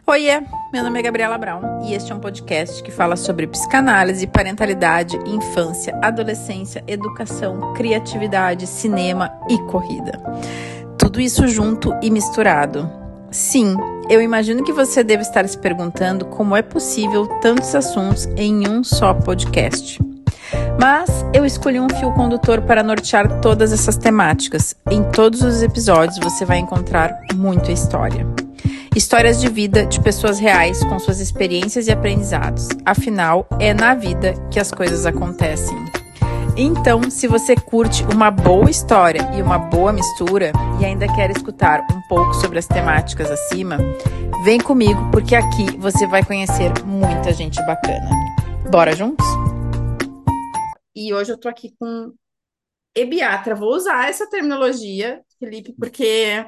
Oiê, meu nome é Gabriela Brown e este é um podcast que fala sobre psicanálise, parentalidade, infância, adolescência, educação, criatividade, cinema e corrida. Tudo isso junto e misturado. Sim, eu imagino que você deve estar se perguntando como é possível tantos assuntos em um só podcast. Mas eu escolhi um fio condutor para nortear todas essas temáticas. Em todos os episódios você vai encontrar muita história. Histórias de vida de pessoas reais com suas experiências e aprendizados. Afinal, é na vida que as coisas acontecem. Então, se você curte uma boa história e uma boa mistura e ainda quer escutar um pouco sobre as temáticas acima, vem comigo porque aqui você vai conhecer muita gente bacana. Bora juntos? E hoje eu tô aqui com ebiatra. Vou usar essa terminologia, Felipe, porque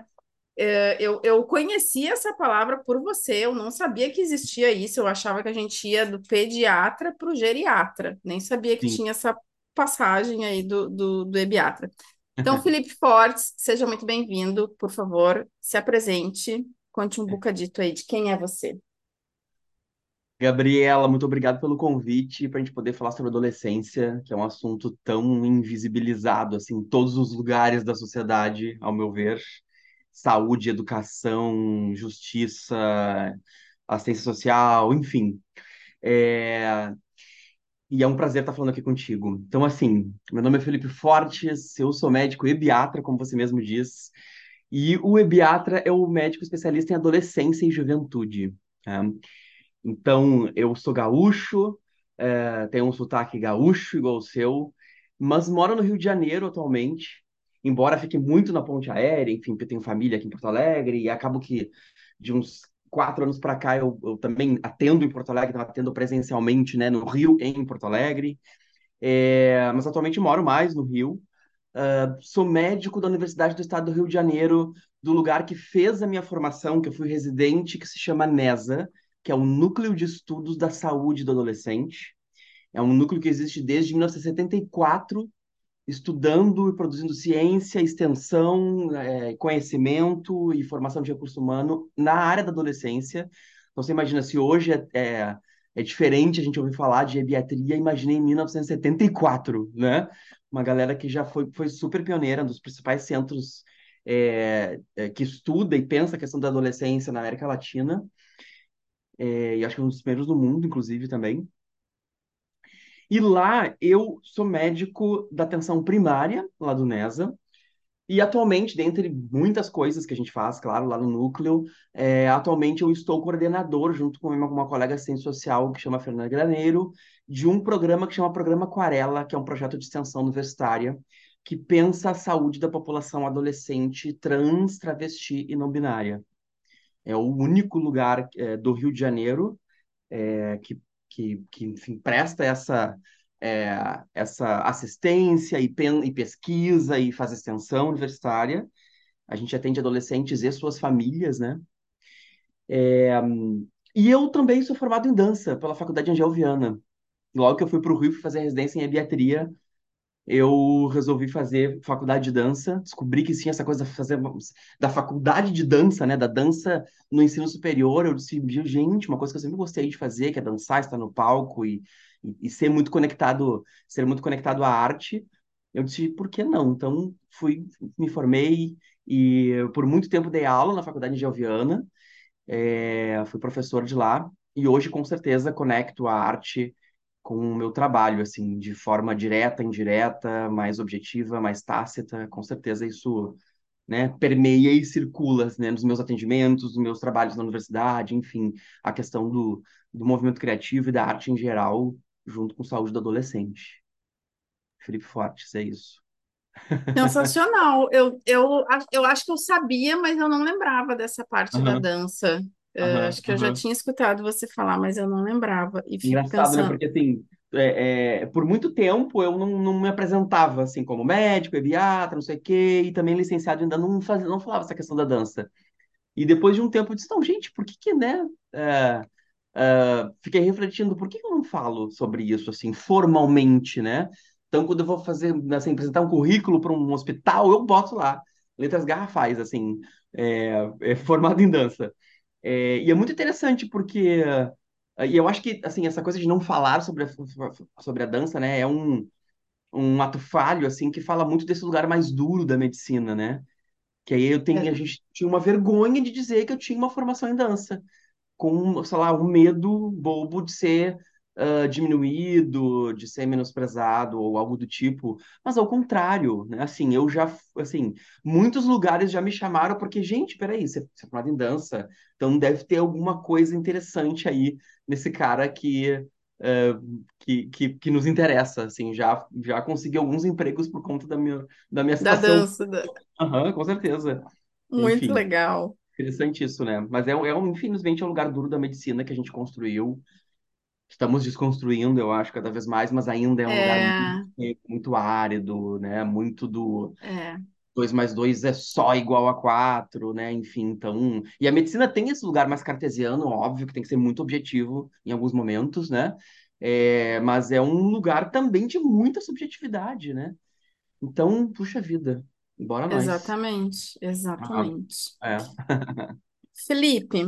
eu conheci essa palavra por você, eu não sabia que existia isso, eu achava que a gente ia do pediatra para o geriatra, nem sabia que Sim. tinha essa passagem aí do ebiatra. Então, Felipe Fortes, seja muito bem-vindo, por favor, se apresente, conte um bocadito aí de quem é você. Gabriela, muito obrigado pelo convite para a gente poder falar sobre adolescência, que é um assunto tão invisibilizado assim, em todos os lugares da sociedade, ao meu ver. Saúde, educação, justiça, assistência social, enfim. É... E é um prazer estar falando aqui contigo. Então, assim, meu nome é Felipe Fortes, eu sou médico ebiatra, como você mesmo diz, e o ebiatra é o médico especialista em adolescência e juventude. Tá? Então, eu sou gaúcho, tenho um sotaque gaúcho igual o seu, mas moro no Rio de Janeiro atualmente, embora fique muito na ponte aérea, enfim, porque eu tenho família aqui em Porto Alegre, e acabo que de uns 4 anos para cá eu também atendo em Porto Alegre, então atendo presencialmente, né, no Rio e em Porto Alegre, mas atualmente moro mais no Rio. Sou médico da Universidade do Estado do Rio de Janeiro, do lugar que fez a minha formação, que eu fui residente, que se chama NESA, que é o Núcleo de Estudos da Saúde do Adolescente. É um núcleo que existe desde 1974, estudando e produzindo ciência, extensão, conhecimento e formação de recurso humano na área da adolescência. Então, você imagina, se hoje é diferente a gente ouvir falar de pediatria, imagine em 1974, né? Uma galera que já foi super pioneira, um dos principais centros que estuda e pensa a questão da adolescência na América Latina, e acho que é um dos primeiros do mundo, inclusive, também. E lá eu sou médico da atenção primária, lá do NESA, e atualmente, dentre muitas coisas que a gente faz, claro, lá no núcleo, atualmente eu estou coordenador, junto com uma colega assistente social que chama Fernanda Graneiro, de um programa que chama Programa Aquarela, que é um projeto de extensão universitária, que pensa a saúde da população adolescente trans, travesti e não binária. É o único lugar, do Rio de Janeiro, que enfim, presta essa assistência e pesquisa e faz extensão universitária. A gente atende adolescentes e suas famílias, né? E eu também sou formado em dança pela Faculdade Angel Viana. Logo que eu fui para o Rio fazer residência em ebiatria, eu resolvi fazer faculdade de dança. Descobri que sim, essa coisa de fazer da faculdade de dança, né? Da dança no ensino superior. Eu disse, gente, uma coisa que eu sempre gostei de fazer, que é dançar, estar no palco e ser muito conectado à arte. Eu disse, por que não? Então, me formei e por muito tempo dei aula na faculdade de Gelviana, fui professor de lá e hoje, com certeza, conecto a arte com o meu trabalho, assim, de forma direta, indireta, mais objetiva, mais tácita. Com certeza isso, né, permeia e circula, né, nos meus atendimentos, nos meus trabalhos na universidade, enfim, a questão do movimento criativo e da arte em geral, junto com saúde do adolescente. Felipe Fortes, é isso. Sensacional. Eu acho que eu sabia, mas eu não lembrava dessa parte da Aham, dança. aham, Acho que eu já aham. tinha escutado você falar, mas eu não lembrava. E fico Engraçado, né? pensando, Porque, assim, por muito tempo eu não me apresentava, assim, como médico, pediatra, não sei o quê, e também licenciado ainda não falava essa questão da dança. E depois de um tempo eu disse, não, gente, por que que, né? Fiquei refletindo, por que que eu não falo sobre isso, assim, formalmente, né? Então, quando eu vou fazer, assim, apresentar um currículo para um hospital, eu boto lá, letras garrafais, assim, formado em dança. E é muito interessante porque e eu acho que assim essa coisa de não falar sobre a dança, né, é um ato falho assim que fala muito desse lugar mais duro da medicina, né? Que aí a É, gente tinha uma vergonha de dizer que eu tinha uma formação em dança com, sei lá, um medo bobo de ser diminuído, de ser menosprezado ou algo do tipo. Mas ao contrário, né? Assim, assim, muitos lugares já me chamaram porque, gente, peraí, você é formado em dança, então deve ter alguma coisa interessante aí nesse cara que nos interessa, assim, já consegui alguns empregos por conta da minha da situação. dança. Aham, com certeza. Muito Enfim. legal. Interessante isso, né? Mas infelizmente, é um lugar duro da medicina que a gente construiu. Estamos desconstruindo, eu acho, cada vez mais, mas ainda é um lugar muito, É, muito árido, né? Muito do é, 2 mais 2 é só igual a 4, né? Enfim, então. E a medicina tem esse lugar mais cartesiano, óbvio, que tem que ser muito objetivo em alguns momentos, né? Mas é um lugar também de muita subjetividade, né? Então, puxa vida, bora nós. exatamente, Ah, exatamente. é. Felipe,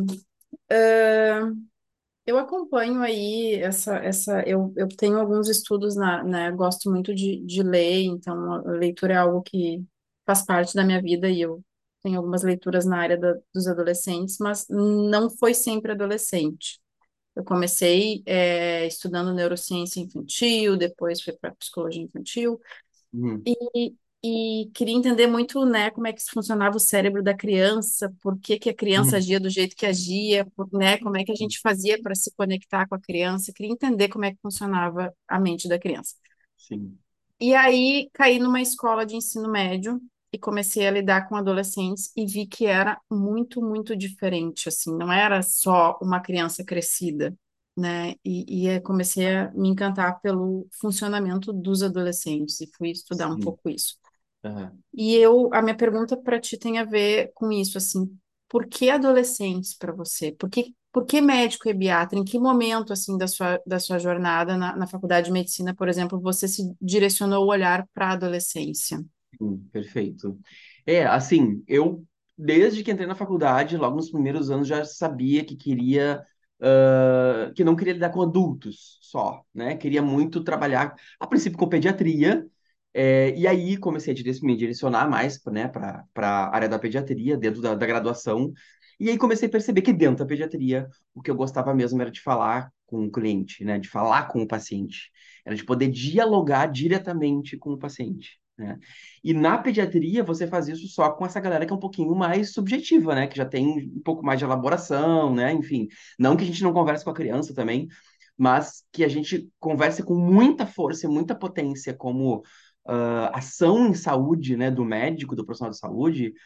eu acompanho aí eu tenho alguns estudos né, gosto muito de ler, então a leitura é algo que faz parte da minha vida e eu tenho algumas leituras na área dos adolescentes, mas não foi sempre adolescente. Eu comecei estudando neurociência infantil, depois fui para psicologia infantil, Uhum, e, e queria entender muito, né, como é que funcionava o cérebro da criança, por que que a criança uhum, agia do jeito que agia, né, como é que a gente fazia para se conectar com a criança. Queria entender como é que funcionava a mente da criança. sim. E aí caí numa escola de ensino médio e comecei a lidar com adolescentes e vi que era muito, muito diferente, assim, não era só uma criança crescida, né? E comecei a me encantar pelo funcionamento dos adolescentes e fui estudar um Sim. pouco isso. Aham. A minha pergunta para ti tem a ver com isso, assim, por que adolescentes para você? Por que médico pediatra? Em que momento, assim, da sua jornada na faculdade de medicina, por exemplo, você se direcionou o olhar para a adolescência? Perfeito. Assim, desde que entrei na faculdade, logo nos primeiros anos, já sabia que não queria lidar com adultos só, né? Queria muito trabalhar, a princípio, com pediatria, e aí comecei a me direcionar mais, né, para a área da pediatria, dentro da graduação, e aí comecei a perceber que dentro da pediatria, o que eu gostava mesmo era de falar com o cliente, né? De falar com o paciente, era de poder dialogar diretamente com o paciente, né? E na pediatria, você faz isso só com essa galera que é um pouquinho mais subjetiva, né? Que já tem um pouco mais de elaboração, né? Enfim, não que a gente não converse com a criança também, mas que a gente converse com muita força e muita potência, como ação em saúde, né? Do médico, do profissional de saúde.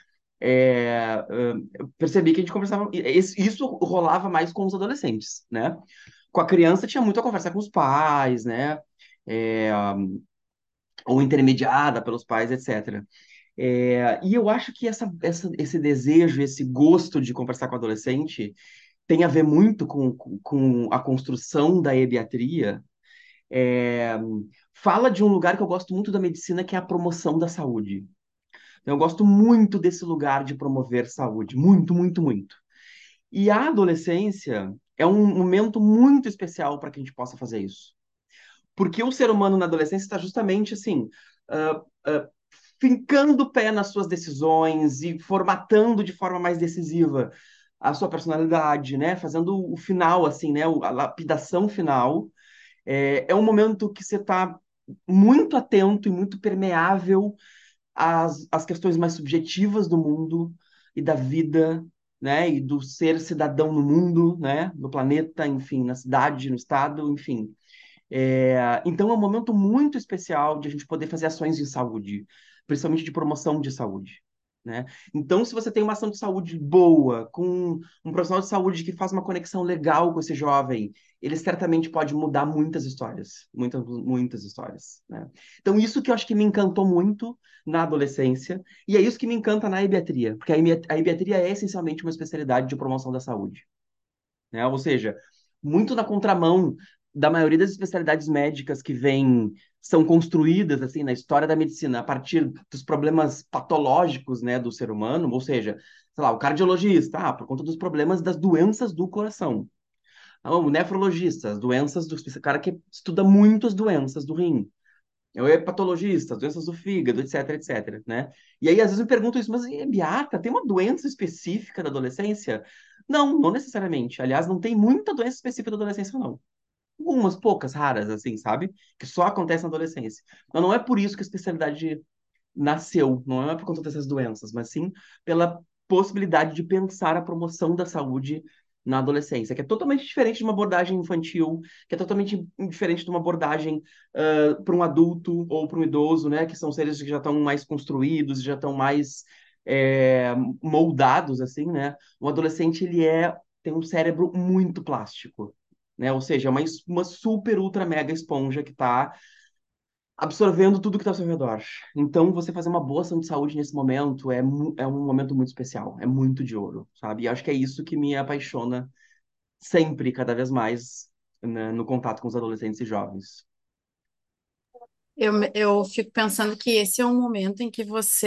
Eu percebi que a gente conversava. Isso rolava mais com os adolescentes, né? Com a criança tinha muito a conversar com os pais, né? É, ou intermediada pelos pais, etc. E eu acho que esse desejo, esse gosto de conversar com o adolescente tem a ver muito com a construção da ebiatria. É, Fala de um lugar que eu gosto muito da medicina, que é a promoção da saúde. Então, eu gosto muito desse lugar de promover saúde, muito, muito, muito. E a adolescência é um momento muito especial para que a gente possa fazer isso. Porque o ser humano na adolescência está justamente assim, ah, ah, fincando o pé nas suas decisões e formatando de forma mais decisiva a sua personalidade, né? Fazendo o final, assim, né? A lapidação final. É um momento que você está muito atento e muito permeável às questões mais subjetivas do mundo e da vida, né? E do ser cidadão no mundo, né? No planeta, enfim, na cidade, no estado, enfim. Então é um momento muito especial de a gente poder fazer ações de saúde, principalmente de promoção de saúde, né? Então, se você tem uma ação de saúde boa, com um profissional de saúde que faz uma conexão legal com esse jovem, ele certamente pode mudar muitas histórias, muitas, muitas histórias, né? Então, isso que eu acho que me encantou muito na adolescência, e é isso que me encanta na ebiatria, porque a ebiatria é essencialmente uma especialidade de promoção da saúde, né? Ou seja, muito na contramão da maioria das especialidades médicas que são construídas assim na história da medicina a partir dos problemas patológicos, né, do ser humano, ou seja, sei lá, o cardiologista, por conta dos problemas das doenças do coração. Ah, o nefrologista, as doenças do... Esse cara que estuda muito as doenças do rim. É o hepatologista, as doenças do fígado, etc, etc, né? E aí, às vezes, me perguntam isso, mas, Beata, tem uma doença específica da adolescência? Não, não necessariamente. Aliás, não tem muita doença específica da adolescência, não. Algumas poucas, raras, assim, sabe? Que só acontece na adolescência. Mas não é por isso que a especialidade nasceu, não é por conta dessas doenças, mas sim pela possibilidade de pensar a promoção da saúde na adolescência, que é totalmente diferente de uma abordagem infantil, que é totalmente diferente de uma abordagem para um adulto ou para um idoso, né? Que são seres que já estão mais construídos, já estão mais é, moldados, assim, né? O adolescente, tem um cérebro muito plástico, né? Ou seja, é uma super, ultra, mega esponja que está absorvendo tudo que está ao seu redor. Então, você fazer uma boa ação de saúde nesse momento é um momento muito especial, é muito de ouro, sabe? E acho que é isso que me apaixona sempre, cada vez mais, né, no contato com os adolescentes e jovens. Eu fico pensando que esse é um momento em que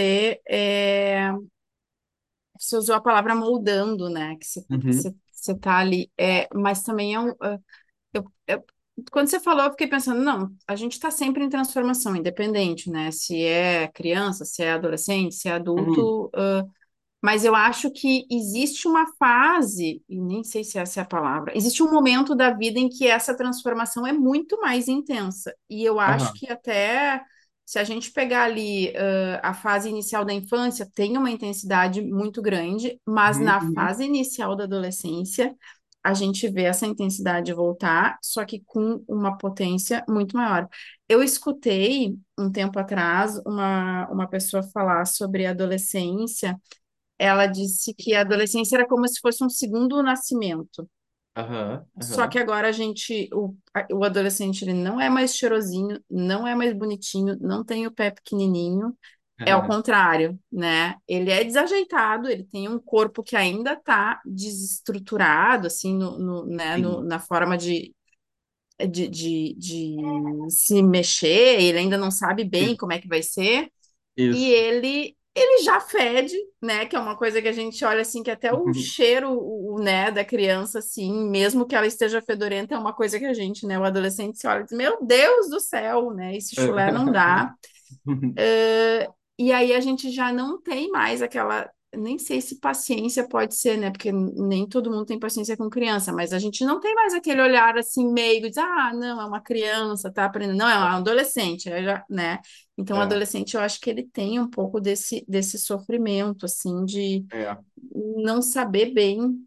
você usou a palavra moldando, né? Que Uhum, você tá ali. Mas também eu- quando você falou, eu fiquei pensando, não, a gente está sempre em transformação, independente, né? Se é criança, se é adolescente, se é uhum, adulto. Mas eu acho que existe uma fase, e nem sei se essa é a palavra, existe um momento da vida em que essa transformação é muito mais intensa. E eu acho aham, que até se a gente pegar ali a fase inicial da infância, tem uma intensidade muito grande, mas uhum, na uhum, fase inicial da adolescência, a gente vê essa intensidade voltar, só que com uma potência muito maior. Eu escutei um tempo atrás uma pessoa falar sobre a adolescência. Ela disse que a adolescência era como se fosse um segundo nascimento. aham, Só que aham, agora o adolescente ele não é mais cheirosinho, não é mais bonitinho, não tem o pé pequenininho, é o aham. contrário, né? Ele é desajeitado, ele tem um corpo que ainda está desestruturado, assim, né, Sim, na forma de se mexer, ele ainda não sabe bem isso, como é que vai ser. E isso. ele já fede, né? Que é uma coisa que a gente olha assim, que até o cheiro, né, da criança, assim, mesmo que ela esteja fedorenta, é uma coisa que a gente, né, o adolescente se olha e diz, meu Deus do céu, né? Esse chulé não dá. E aí a gente já não tem mais aquela, nem sei se paciência pode ser, né? Porque nem todo mundo tem paciência com criança, mas a gente não tem mais aquele olhar assim meigo, de não, é uma criança, tá aprendendo, não, é um adolescente, né? Então, o É, adolescente, eu acho que ele tem um pouco desse sofrimento, assim, de é, não saber bem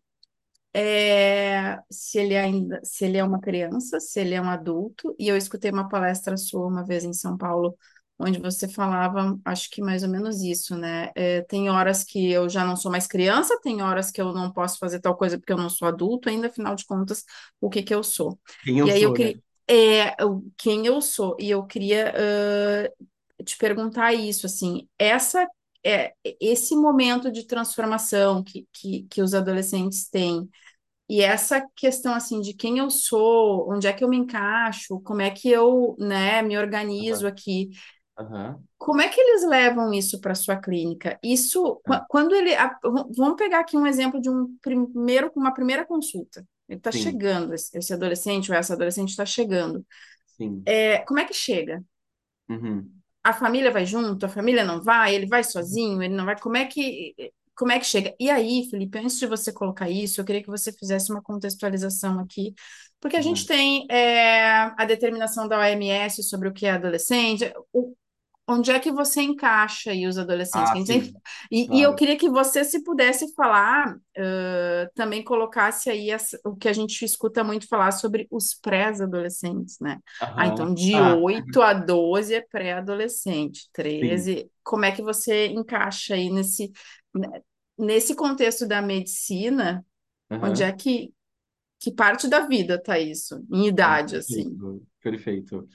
se ele é uma criança, se ele é um adulto. E eu escutei uma palestra sua uma vez em São Paulo, onde você falava, acho que mais ou menos isso, né? Tem horas que eu já não sou mais criança, tem horas que eu não posso fazer tal coisa porque eu não sou adulto, ainda, afinal de contas, o que que eu sou? quem eu E aí eu sou, né? queria. Quem eu sou, e eu queria te perguntar isso, assim, esse momento de transformação que os adolescentes têm, e essa questão assim de quem eu sou, onde é que eu me encaixo, como é que eu, né, me organizo Aham, aqui, aham, como é que eles levam isso para sua clínica? Isso, é, quando vamos pegar aqui um exemplo de uma primeira consulta. Ele está sim, chegando, esse adolescente ou essa adolescente está chegando. sim. Como é que chega? Uhum. A família vai junto, a família não vai, ele vai sozinho, ele não vai. Como é que chega? E aí, Felipe, antes de você colocar isso, eu queria que você fizesse uma contextualização aqui, porque a gente Uhum. tem a determinação da OMS sobre o que é adolescente, onde é que você encaixa aí os adolescentes? Ah, Que a gente sempre... sim, e eu claro. queria que você, se pudesse falar, também colocasse aí o que a gente escuta muito falar sobre os pré-adolescentes, né? Aham. Então de Ah, 8 a 12 é pré-adolescente, sim. 13. Como é que você encaixa aí né, nesse contexto da medicina, onde é Aham. que parte da vida tá isso, em Ah, idade, assim? perfeito, perfeito.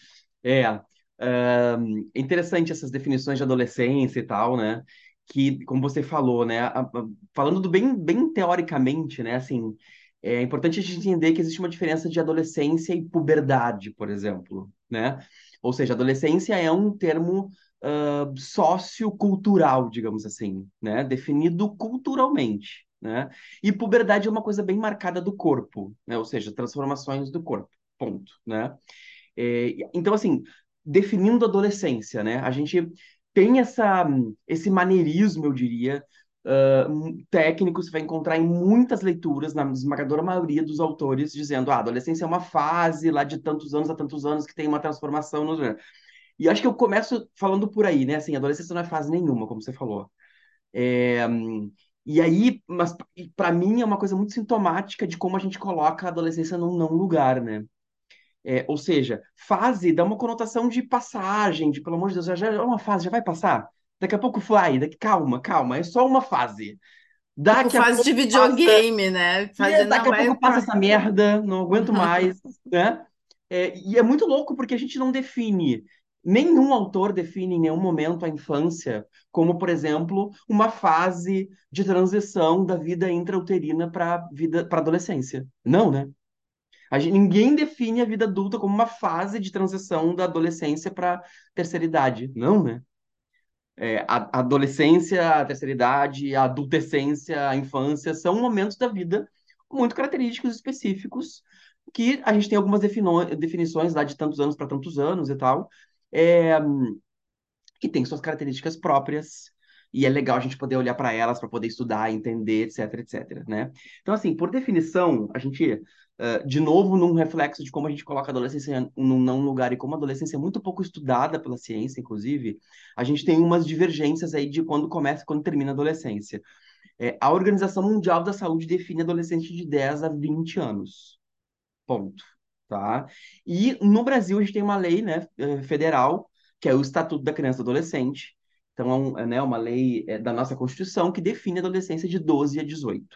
Interessante essas definições de adolescência e tal, né? Que, como você falou, né? Falando do bem teoricamente, né? Assim, é importante a gente entender que existe uma diferença de adolescência e puberdade, por exemplo, né? Ou seja, adolescência é um termo sociocultural, digamos assim, né? Definido culturalmente, né? E puberdade é uma coisa bem marcada do corpo, né? Ou seja, transformações do corpo, ponto, né? Então, assim, definindo a adolescência, né? A gente tem esse maneirismo, eu diria, técnico, você vai encontrar em muitas leituras, na esmagadora maioria dos autores, dizendo, a adolescência é uma fase lá de tantos anos a tantos anos que tem uma transformação. E acho que eu começo falando por aí, né? Assim, adolescência não é fase nenhuma, como você falou. É, e aí, mas para mim é uma coisa muito sintomática de como a gente coloca a adolescência num não lugar, né? Ou seja, fase dá uma conotação de passagem, de pelo amor de Deus, já é uma fase, já vai passar. Daqui a pouco vai, calma, calma, é só uma fase. Tipo Daqui a fase de pouco passa, videogame, né? Fazer, daqui não, a vai. pouco passa essa merda, não aguento mais, né? E é muito louco porque a gente não define, nenhum autor define em nenhum momento a infância como, por exemplo, uma fase de transição da vida intrauterina para adolescência. Não, né? Ninguém define a vida adulta como uma fase de transição da adolescência para terceira idade. Não, né? A adolescência, a terceira idade, a adultescência, a infância são momentos da vida muito característicos específicos que a gente tem algumas definições lá de tantos anos para tantos anos e tal, é, que tem suas características próprias. E é legal a gente poder olhar para elas, para poder estudar, entender, etc, etc, né? Então, assim, por definição, a gente, de novo, num reflexo de como a gente coloca a adolescência num não lugar e como a adolescência é muito pouco estudada pela ciência, inclusive, a gente tem umas divergências aí de quando começa e quando termina a adolescência. A Organização Mundial da Saúde define adolescente de 10 a 20 anos. Ponto. Tá? E no Brasil a gente tem uma lei, né, federal, que é o Estatuto da Criança e do Adolescente. Então, né, uma lei da nossa Constituição que define a adolescência de 12 a 18.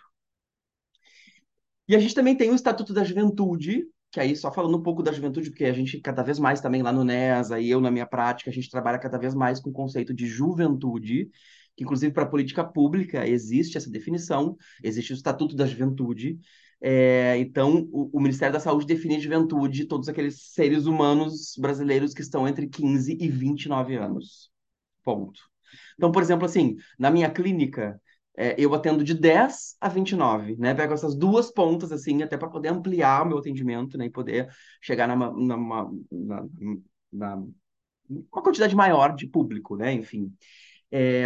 E a gente também tem o Estatuto da Juventude, que aí só falando um pouco da juventude, porque a gente cada vez mais também lá no NESA e eu na minha prática, a gente trabalha cada vez mais com o conceito de juventude, que inclusive para a política pública existe essa definição, existe o Estatuto da Juventude. Então, o Ministério da Saúde define juventude todos aqueles seres humanos brasileiros que estão entre 15 e 29 anos. Ponto. Então, por exemplo, assim, na minha clínica, eu atendo de 10 a 29, né? Pego essas duas pontas, assim, até para poder ampliar o meu atendimento, né? E poder chegar na uma quantidade maior de público, né? Enfim. É,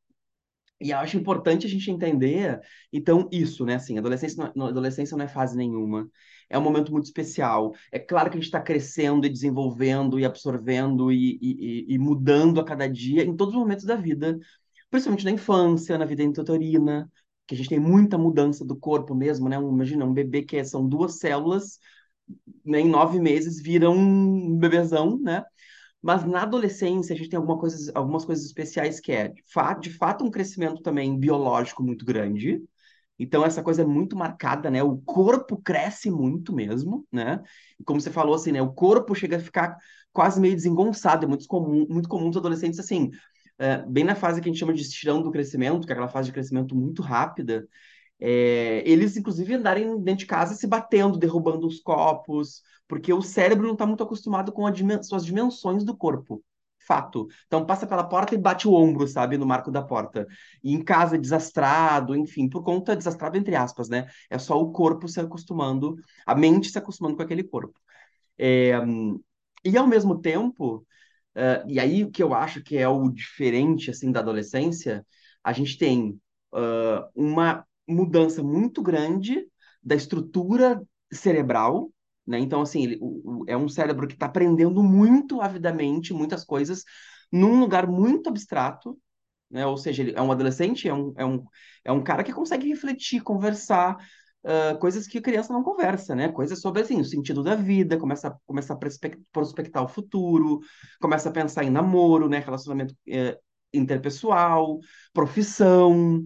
e eu acho importante a gente entender, então, isso, né? Assim, adolescência não é fase nenhuma. É um momento muito especial. É claro que a gente está crescendo e desenvolvendo e absorvendo e mudando a cada dia em todos os momentos da vida, principalmente na infância, na vida intrauterina, que a gente tem muita mudança do corpo mesmo, né? Imagina, um bebê são duas células, né, em 9 meses vira um bebezão, né? Mas na adolescência a gente tem algumas coisas especiais que de fato, um crescimento também biológico muito grande. Então essa coisa é muito marcada, né? O corpo cresce muito mesmo, né? E como você falou assim, né? O corpo chega a ficar quase meio desengonçado. É muito comum os adolescentes assim, bem na fase que a gente chama de estirão do crescimento, que é aquela fase de crescimento muito rápida. Eles, inclusive, andarem dentro de casa se batendo, derrubando os copos, porque o cérebro não está muito acostumado com suas dimensões do corpo. Fato. Então passa pela porta e bate o ombro, sabe, no marco da porta. E em casa desastrado, enfim, por conta desastrado entre aspas, né? É só o corpo se acostumando, a mente se acostumando com aquele corpo. É, e ao mesmo tempo, e aí o que eu acho que é o diferente assim da adolescência, a gente tem uma mudança muito grande da estrutura cerebral, né? Então, assim, é um cérebro que está aprendendo muito avidamente muitas coisas num lugar muito abstrato, né? Ou seja, ele é um adolescente, é um cara que consegue refletir, conversar, coisas que a criança não conversa, né? Coisas sobre, assim, o sentido da vida, começa a prospectar o futuro, começa a pensar em namoro, né? Relacionamento, interpessoal, profissão,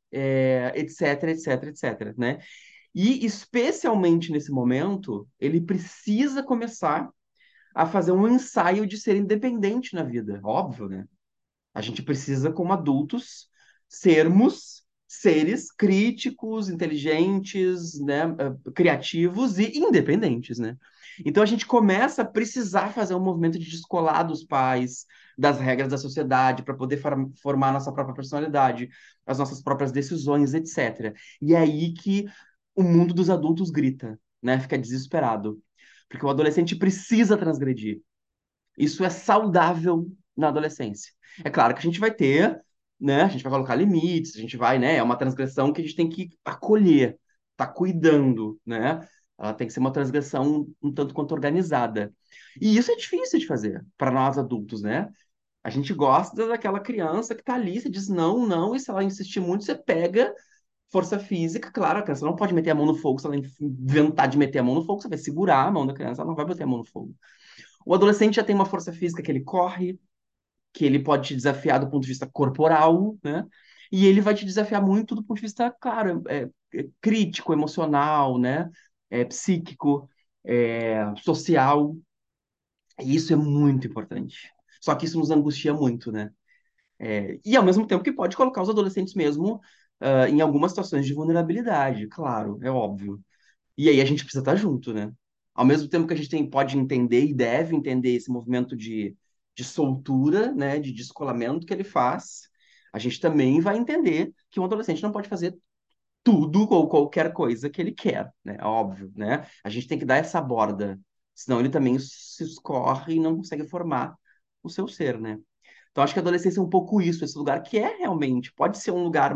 etc, etc, etc, né? E, especialmente nesse momento, ele precisa começar a fazer um ensaio de ser independente na vida, óbvio, né? A gente precisa, como adultos, sermos. seres críticos, inteligentes, né, criativos e independentes, né? Então a gente começa a precisar fazer um movimento de descolar dos pais, das regras da sociedade, para poder formar a nossa própria personalidade, as nossas próprias decisões, etc. E é aí que o mundo dos adultos grita, né? Fica desesperado. Porque o adolescente precisa transgredir. Isso é saudável na adolescência. É claro que a gente vai ter, né? A gente vai colocar limites, a gente vai, né? É uma transgressão que a gente tem que acolher, tá cuidando, né? Ela tem que ser uma transgressão um tanto quanto organizada. E isso é difícil de fazer para nós adultos, né? A gente gosta daquela criança que tá ali, você diz não, não, e se ela insistir muito, você pega força física, claro, a criança não pode meter a mão no fogo, se ela inventar de meter a mão no fogo, você vai segurar a mão da criança, ela não vai bater a mão no fogo. O adolescente já tem uma força física que ele corre, que ele pode te desafiar do ponto de vista corporal, né? E ele vai te desafiar muito do ponto de vista, claro, crítico, emocional, né? Psíquico, social. E isso é muito importante. Só que isso nos angustia muito, né? E ao mesmo tempo que pode colocar os adolescentes mesmo, em algumas situações de vulnerabilidade, claro, é óbvio. E aí a gente precisa estar junto, né? Ao mesmo tempo que a gente pode entender e deve entender esse movimento de soltura, né, de descolamento que ele faz, a gente também vai entender que um adolescente não pode fazer tudo ou qualquer coisa que ele quer, né? Óbvio, né? A gente tem que dar essa borda, senão ele também se escorre e não consegue formar o seu ser, né? Então acho que a adolescência é um pouco isso, esse lugar que é realmente, pode ser um lugar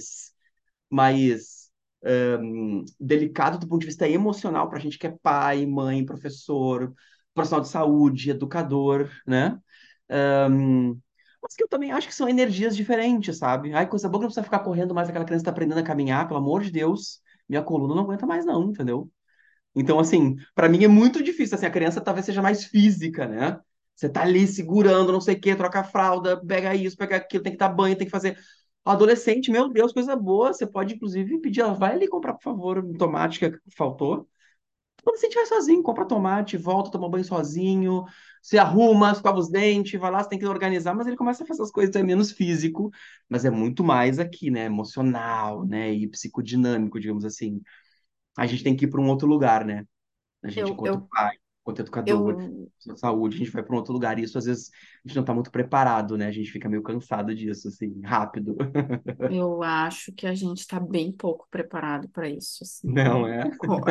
mais delicado do ponto de vista emocional para a gente que é pai, mãe, professor, profissional de saúde, educador, né? Um, mas que eu também acho que são energias diferentes, sabe? Ai, coisa boa que não precisa ficar correndo mais, aquela criança está aprendendo a caminhar, pelo amor de Deus, minha coluna não aguenta mais não, entendeu? Então, assim, para mim é muito difícil, assim, a criança talvez seja mais física, né? Você tá ali segurando, não sei o quê, troca a fralda, pega isso, pega aquilo, tem que dar banho, tem que fazer. Adolescente, meu Deus, coisa boa. Você pode, inclusive, pedir, ela vai ali comprar, por favor, um tomate que faltou. Adolescente vai sozinho, compra tomate, volta, toma banho sozinho, se arruma, escova os dentes, vai lá, você tem que organizar, mas ele começa a fazer as coisas, é menos físico, mas é muito mais aqui, né? Emocional, né? E psicodinâmico, digamos assim. A gente tem que ir para um outro lugar, né? A gente, Eu, enquanto eu, pai, enquanto educador, eu, na saúde, a gente vai para um outro lugar. E isso, às vezes, a gente não está muito preparado, né? A gente fica meio cansado disso, assim, rápido. eu acho que a gente está bem pouco preparado para isso, Não assim. é?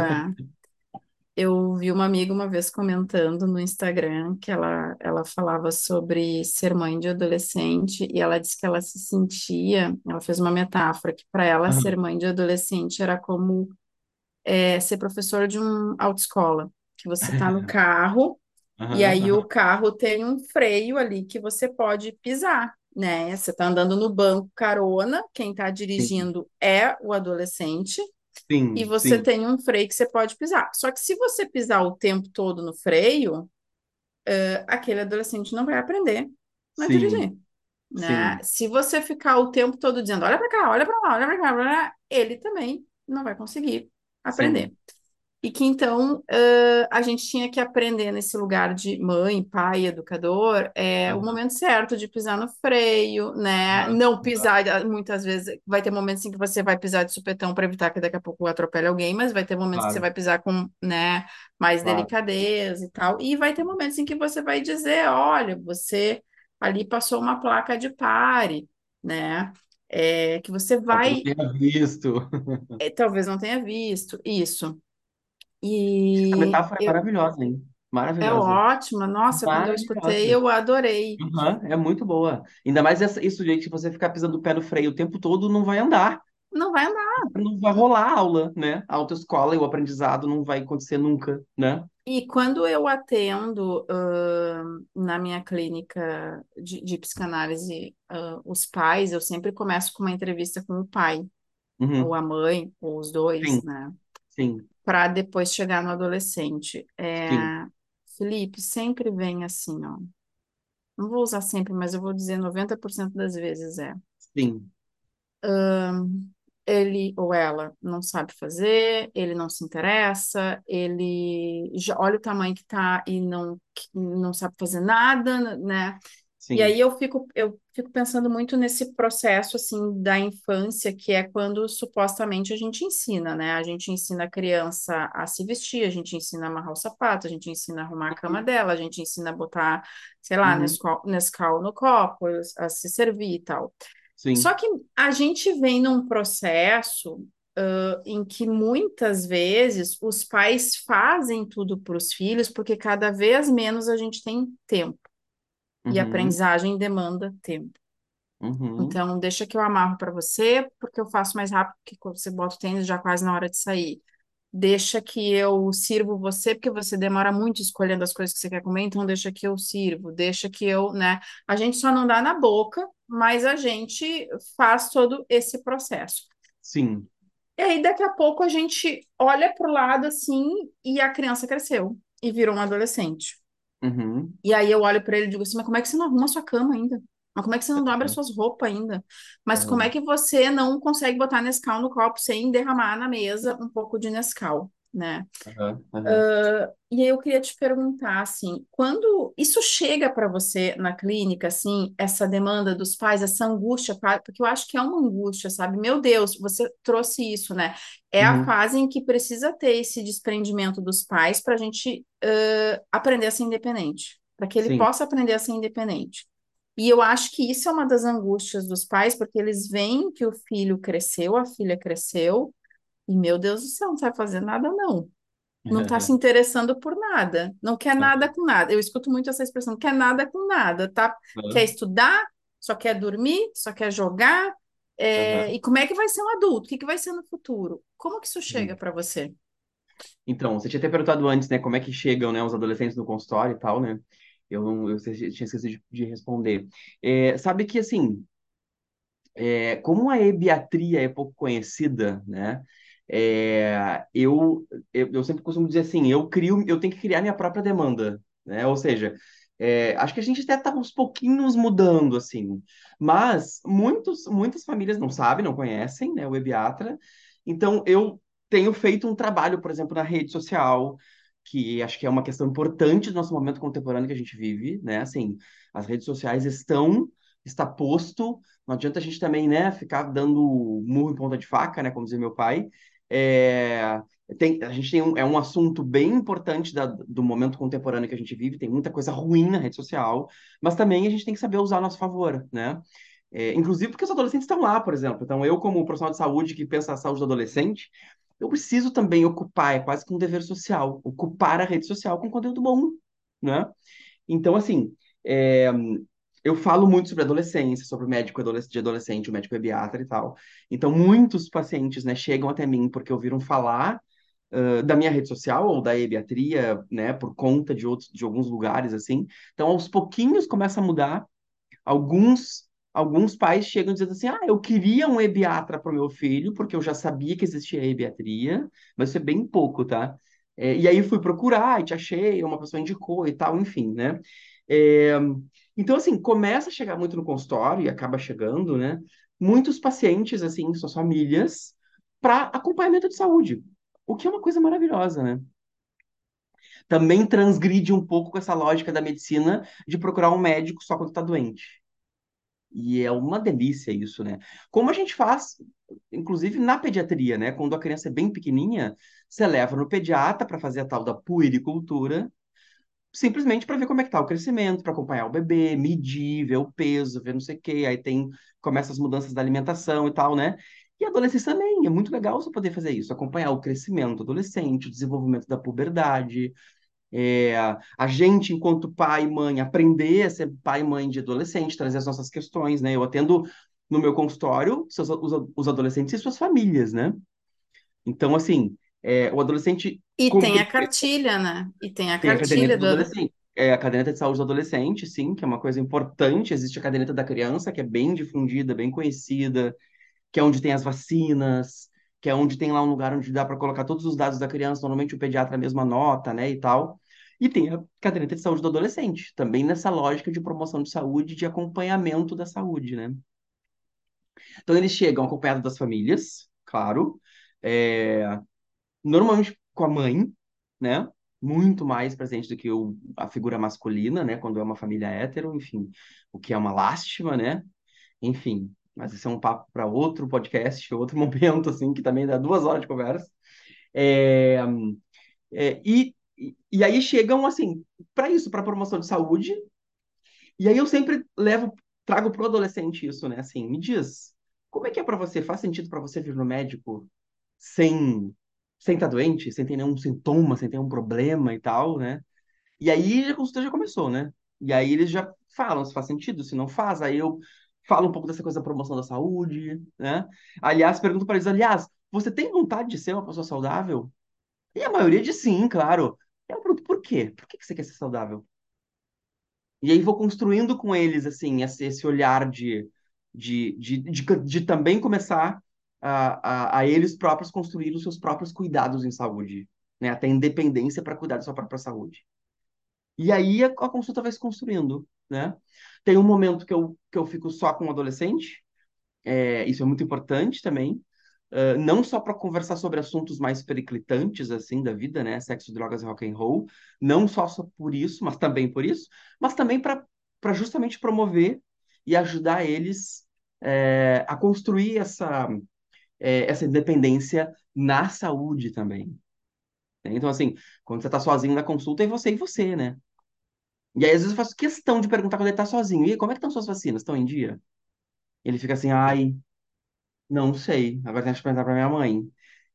Eu vi uma amiga uma vez comentando no Instagram que ela falava sobre ser mãe de adolescente e ela disse que ela se sentia, ela fez uma metáfora que para ela ser Aham, mãe de adolescente era como ser professor de uma autoescola, que você está no carro e aham, aí o aham. carro tem um freio ali que você pode pisar, né? Você está andando no banco carona, quem está Sim, dirigindo é o adolescente e sim, você sim, tem um freio que você pode pisar. Só que se você pisar o tempo todo no freio, aquele adolescente não vai aprender a sim, dirigir, né? sim, Se você ficar o tempo todo dizendo, olha para cá, olha para lá, olha para cá, olha pra lá, ele também não vai conseguir aprender. sim. E que então a gente tinha que aprender nesse lugar de mãe, pai, educador, o Aham, momento certo de pisar no freio, né? aham, Não aham. pisar, muitas vezes vai ter momentos em que você vai pisar de supetão para evitar que daqui a pouco atropele alguém, mas vai ter momentos que você Claro, vai pisar com, né, mais claro, delicadeza e tal. E vai ter momentos em que você vai dizer, olha, você ali passou uma placa de pare, né? Que você talvez não vai, tenha visto. talvez não tenha visto isso. Essa E metáfora é maravilhosa, hein? é Maravilhosa. ótima. Nossa, quando eu escutei, Maravilhosa. eu adorei. Aham, é muito boa. Ainda mais isso de que você ficar pisando o pé no freio o tempo todo não vai andar. Não vai andar. Não vai rolar a aula, né? A autoescola e o aprendizado não vai acontecer nunca, né? E quando eu atendo na minha clínica de psicanálise os pais, eu sempre começo com uma entrevista com o pai, ou Uhum. a mãe, ou os dois, Sim, né? sim, Para depois chegar no adolescente. sim, Felipe, sempre vem assim, ó. Não vou usar sempre, mas eu vou dizer 90% das vezes é. sim, Ele ou ela não sabe fazer, ele não se interessa, ele olha o tamanho que tá e não sabe fazer nada, né? E sim. aí eu fico pensando muito nesse processo assim da infância, que é quando supostamente a gente ensina, né? A gente ensina a criança a se vestir, a gente ensina a amarrar o sapato, a gente ensina a arrumar a cama dela, a gente ensina a botar, sei lá, Uhum, Nescau no copo, a se servir e tal. Só sim. que a gente vem num processo em que muitas vezes os pais fazem tudo para os filhos, porque cada vez menos a gente tem tempo. E a Uhum, aprendizagem demanda tempo. uhum, Então, deixa que eu amarro para você, porque eu faço mais rápido, porque quando você bota o tênis já quase na hora de sair. Deixa que eu sirvo você, porque você demora muito escolhendo as coisas que você quer comer, então deixa que eu sirvo, deixa que eu, né? A gente só não dá na boca, mas a gente faz todo esse processo. sim. E aí, daqui a pouco, a gente olha pro lado assim e a criança cresceu e virou um adolescente. Uhum, E aí eu olho para ele e digo assim, mas como é que você não arruma a sua cama ainda? Mas como é que você não dobra as uhum, suas roupas ainda? Mas como é uhum, que você não consegue botar Nescau no copo sem derramar na mesa um pouco de Nescau, né? uhum, uhum. E aí eu queria te perguntar assim, quando isso chega para você na clínica, assim, essa demanda dos pais, essa angústia, porque eu acho que é uma angústia, sabe? Meu Deus, você trouxe isso, né? É a Uhum, fase em que precisa ter esse desprendimento dos pais para a gente aprender a ser independente, para que ele sim. possa aprender a ser independente. E eu acho que isso é uma das angústias dos pais, porque eles veem que o filho cresceu, a filha cresceu, e meu Deus do céu, não sabe fazer nada, não. Não está se interessando por nada, não quer nada com nada. Eu escuto muito essa expressão, quer nada com nada, tá? Quer Uhum, estudar, só quer dormir, só quer jogar. uhum, E como é que vai ser um adulto? O que que vai ser no futuro? Como que isso chega sim. para você? Então, você tinha até perguntado antes, né, como é que chegam, né, os adolescentes no consultório e tal, né? Eu tinha esquecido de responder. Sabe que, assim, como a ebiatria é pouco conhecida, né? Eu sempre costumo dizer assim, eu tenho que criar minha própria demanda, né? Ou seja, acho que a gente até está uns pouquinhos mudando, assim, mas muitas famílias não sabem, não conhecem, né, o ebiatra. Então, eu tenho feito um trabalho, por exemplo, na rede social, que acho que é uma questão importante do nosso momento contemporâneo que a gente vive, né? Assim, as redes sociais está posto, não adianta a gente também, né, ficar dando murro em ponta de faca, né, como dizia meu pai. É, a gente é um assunto bem importante do momento contemporâneo que a gente vive, tem muita coisa ruim na rede social, mas também a gente tem que saber usar a nosso favor, né? Inclusive porque os adolescentes estão lá, por exemplo. Então, eu, como profissional de saúde que pensa na saúde do adolescente, eu preciso também ocupar, é quase que um dever social, ocupar a rede social com conteúdo bom, né? Então, assim, é, eu falo muito sobre adolescência, sobre o médico de adolescente, o médico pediatra e tal. Então, muitos pacientes, né, chegam até mim porque ouviram falar da minha rede social ou da ebiatria, né, por conta de alguns lugares, assim. Então, aos pouquinhos começa a mudar. Alguns pais chegam dizendo assim: ah, eu queria um ebiatra para o meu filho, porque eu já sabia que existia a ebiatria, mas isso é bem pouco, tá? E aí fui procurar e te achei, uma pessoa indicou e tal, enfim, né? É, então, assim, começa a chegar muito no consultório e acaba chegando, né? Muitos pacientes, assim, suas famílias, para acompanhamento de saúde, o que é uma coisa maravilhosa, né? Também transgride um pouco com essa lógica da medicina de procurar um médico só quando está doente. E é uma delícia isso, né? Como a gente faz, inclusive na pediatria, né? Quando a criança é bem pequenininha, você leva no pediatra para fazer a tal da puericultura, simplesmente para ver como é que tá o crescimento, para acompanhar o bebê, medir, ver o peso, ver não sei o quê. Aí começa as mudanças da alimentação e tal, né? E a adolescência também, é muito legal você poder fazer isso, acompanhar o crescimento do adolescente, o desenvolvimento da puberdade, é, a gente, enquanto pai e mãe, aprender a ser pai e mãe de adolescente, trazer as nossas questões, né? Eu atendo no meu consultório os adolescentes e suas famílias, né? Então, assim, o adolescente E tem a compreende, cartilha, né? E tem a tem a caderneta cartilha do do. adolescente. A caderneta de saúde do adolescente, sim, que é uma coisa importante. Existe a caderneta da criança, que é bem difundida, bem conhecida, que é onde tem as vacinas, que é onde tem lá um lugar onde dá para colocar todos os dados da criança, normalmente o pediatra a mesma nota, né, e tal. E tem a caderneta de saúde do adolescente, também nessa lógica de promoção de saúde, de acompanhamento da saúde, né? Então eles chegam acompanhados das famílias, claro, é, normalmente com a mãe, né? muito mais presente do que a figura masculina, né? Quando é uma família hétero, enfim, o que é uma lástima, né? Enfim, mas isso é um papo para outro podcast, outro momento, assim, que também dá 2 horas de conversa. É, e aí chegam, assim, para isso, para promoção de saúde. E aí eu sempre trago pro adolescente isso, né? Assim, me diz, como é que é para você? Faz sentido para você vir no médico sem sem estar doente, sem ter nenhum sintoma, sem ter um problema e tal, né? E aí a consulta já começou, né? E aí eles já falam se faz sentido, se não faz. Aí eu falo um pouco dessa coisa da promoção da saúde, né? Aliás, pergunto para eles, aliás, você tem vontade de ser uma pessoa saudável? E a maioria diz sim, claro. Eu pergunto, por quê? Por que que você quer ser saudável? E aí vou construindo com eles, assim, esse olhar de também começar a eles próprios construir os seus próprios cuidados em saúde, né? Até independência para cuidar da sua própria saúde. E aí a consulta vai se construindo, né? Tem um momento que eu fico só com o adolescente, isso é muito importante também, não só para conversar sobre assuntos mais periclitantes assim da vida, né, sexo, drogas e rock and roll, não só por isso, mas também por isso, mas também para justamente promover e ajudar eles a construir essa independência na saúde também, né? Então, assim, quando você está sozinho na consulta, é você e você, né? E aí, às vezes, eu faço questão de perguntar quando ele tá sozinho. E aí, como é que estão suas vacinas? Estão em dia? Ele fica assim, ai, não sei. Agora tem que perguntar pra minha mãe.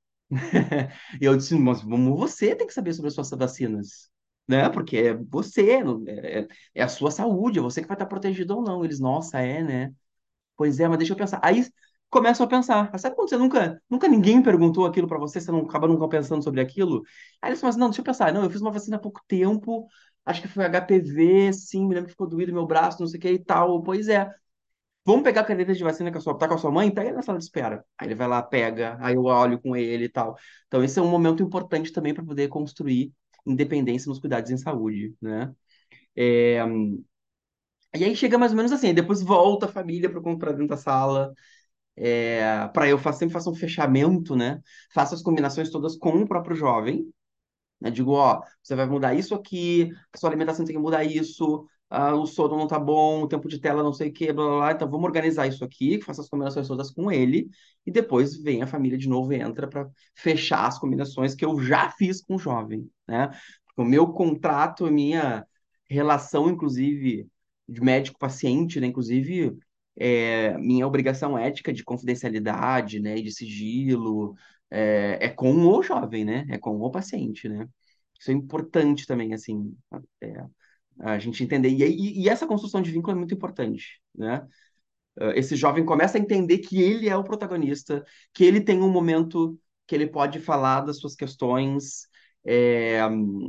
E eu disse, mas você tem que saber sobre as suas vacinas, né? Porque é você, é a sua saúde, é você que vai estar protegido ou não. Eles, nossa, é, né? Pois é, mas deixa eu pensar. Aí começam a pensar. Sabe quando você nunca ninguém perguntou aquilo pra você, você não acaba nunca pensando sobre aquilo? Aí eles falam assim, não, deixa eu pensar. Não, eu fiz uma vacina há pouco tempo, acho que foi HPV, sim, me lembro que ficou doído meu braço, não sei o que e tal. Pois é. Vamos pegar a caneta de vacina que a sua, tá com a sua mãe? Pega ele na sala de espera. Aí ele vai lá, pega, aí eu olho com ele e tal. Então, esse é um momento importante também para poder construir independência nos cuidados em saúde, né? É, E aí chega mais ou menos assim, aí depois volta a família para dentro da sala, para sempre faço um fechamento, né? Faço as combinações todas com o próprio jovem, né? Digo, ó, você vai mudar isso aqui, a sua alimentação tem que mudar isso, o sono não tá bom, o tempo de tela não sei o quê, blá, blá, blá. Então vamos organizar isso aqui, faça as combinações todas com ele, e depois vem a família de novo e entra para fechar as combinações que eu já fiz com o jovem, né? Porque o meu contrato, a minha relação, inclusive, de médico-paciente, né? Inclusive, minha obrigação ética de confidencialidade, né? E de sigilo, é com o jovem, né? É com o paciente, né? Isso é importante também, assim, é, a gente entender. E essa construção de vínculo é muito importante, né? Esse jovem começa a entender que ele é o protagonista, que ele tem um momento que ele pode falar das suas questões, é,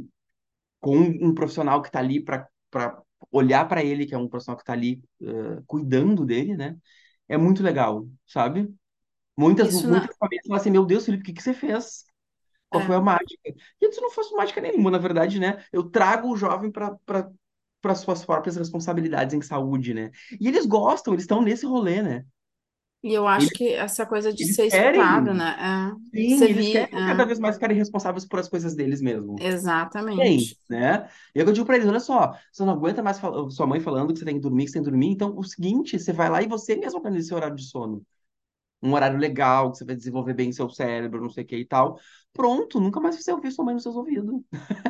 com um profissional que está ali para olhar para ele, que é um profissional que está ali cuidando dele, né? É muito legal, sabe? Isso Muitas na. famílias falam assim, meu Deus, Felipe, o que que você fez? Qual foi a É. mágica? E antes eu não faço mágica nenhuma, na verdade, né? Eu trago o jovem para suas próprias responsabilidades em saúde, né? E eles gostam, eles estão nesse rolê, né? E eu acho Eles, que essa coisa de eles ser escutado, querem, né? sim, Você eles vi, querem cada vez mais ficarem responsáveis por as coisas deles mesmo. Bem, exatamente. né? E é o que eu digo pra eles, olha só, você não aguenta mais sua mãe falando que você tem que dormir, que você tem que dormir, então o seguinte, você vai lá e você mesmo organiza seu horário de sono. Um horário legal, que você vai desenvolver bem seu cérebro, não sei o que e tal. Pronto, nunca mais você ouvir sua mãe nos seus ouvidos,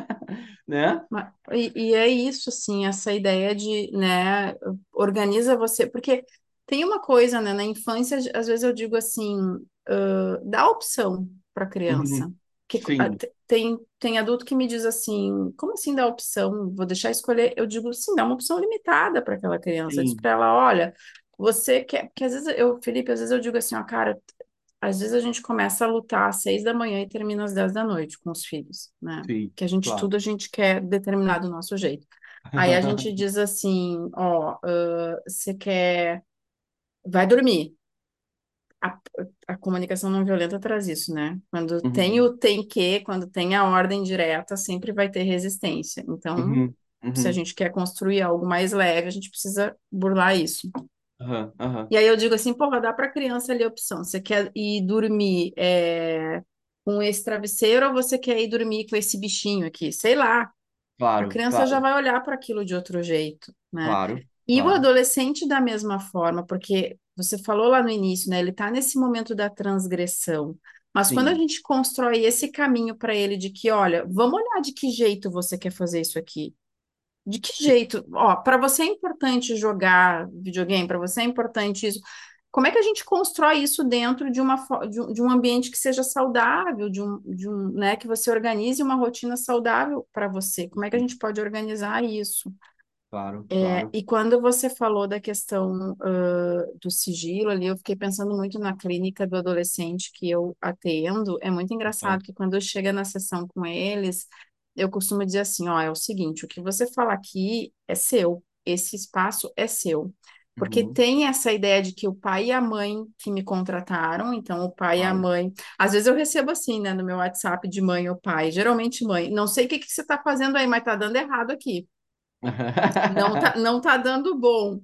né? E é isso, assim, essa ideia de, né, organiza você, porque tem uma coisa, né, na infância, às vezes eu digo assim, dá opção para criança. Uhum. Sim, Tem adulto que me diz assim, como assim dá opção? Vou deixar escolher? Eu digo, sim, dá uma opção limitada para aquela criança. Eu diz sim, para ela, olha, você quer, porque às vezes Felipe, às vezes eu digo assim, ó, cara, às vezes a gente começa a lutar às 6 da manhã e termina às 10 da noite com os filhos, né? sim, Que a gente, claro. tudo a gente quer determinado do nosso jeito. Aí a gente diz assim, ó, você quer, vai dormir. A, a comunicação não violenta traz isso, né? Quando tem Uhum, o tem que, quando tem a ordem direta, sempre vai ter resistência. Então, uhum, se a uhum, gente quer construir algo mais leve, a gente precisa burlar isso. aham, aham, E aí eu digo assim, porra, dá para criança ali a opção. Você quer ir dormir, com esse travesseiro ou você quer ir dormir com esse bichinho aqui? Sei lá. A Claro, criança já claro, vai olhar para aquilo de outro jeito, né? claro, E o claro. adolescente da mesma forma, porque você falou lá no início, né? Ele está nesse momento da transgressão. Mas quando a Sim, gente constrói esse caminho para ele de que, olha, vamos olhar de que jeito você quer fazer isso aqui. De que sim, jeito? Ó, para você é importante jogar videogame, para você é importante isso. Como é que a gente constrói isso dentro de de um ambiente que seja saudável, né, que você organize uma rotina saudável para você? Como é que a gente pode organizar isso? claro, claro. E quando você falou da questão, do sigilo ali, eu fiquei pensando muito na clínica do adolescente que eu atendo. É muito Ah, engraçado que quando chega na sessão com eles, eu costumo dizer assim, ó, é o seguinte, o que você fala aqui é seu, esse espaço é seu. Porque uhum, tem essa ideia de que o pai e a mãe que me contrataram, então o pai e a claro. mãe. Às vezes eu recebo assim, né, no meu WhatsApp de mãe ou pai, geralmente mãe. Não sei o que que você está fazendo aí, mas tá dando errado aqui. Não tá dando bom.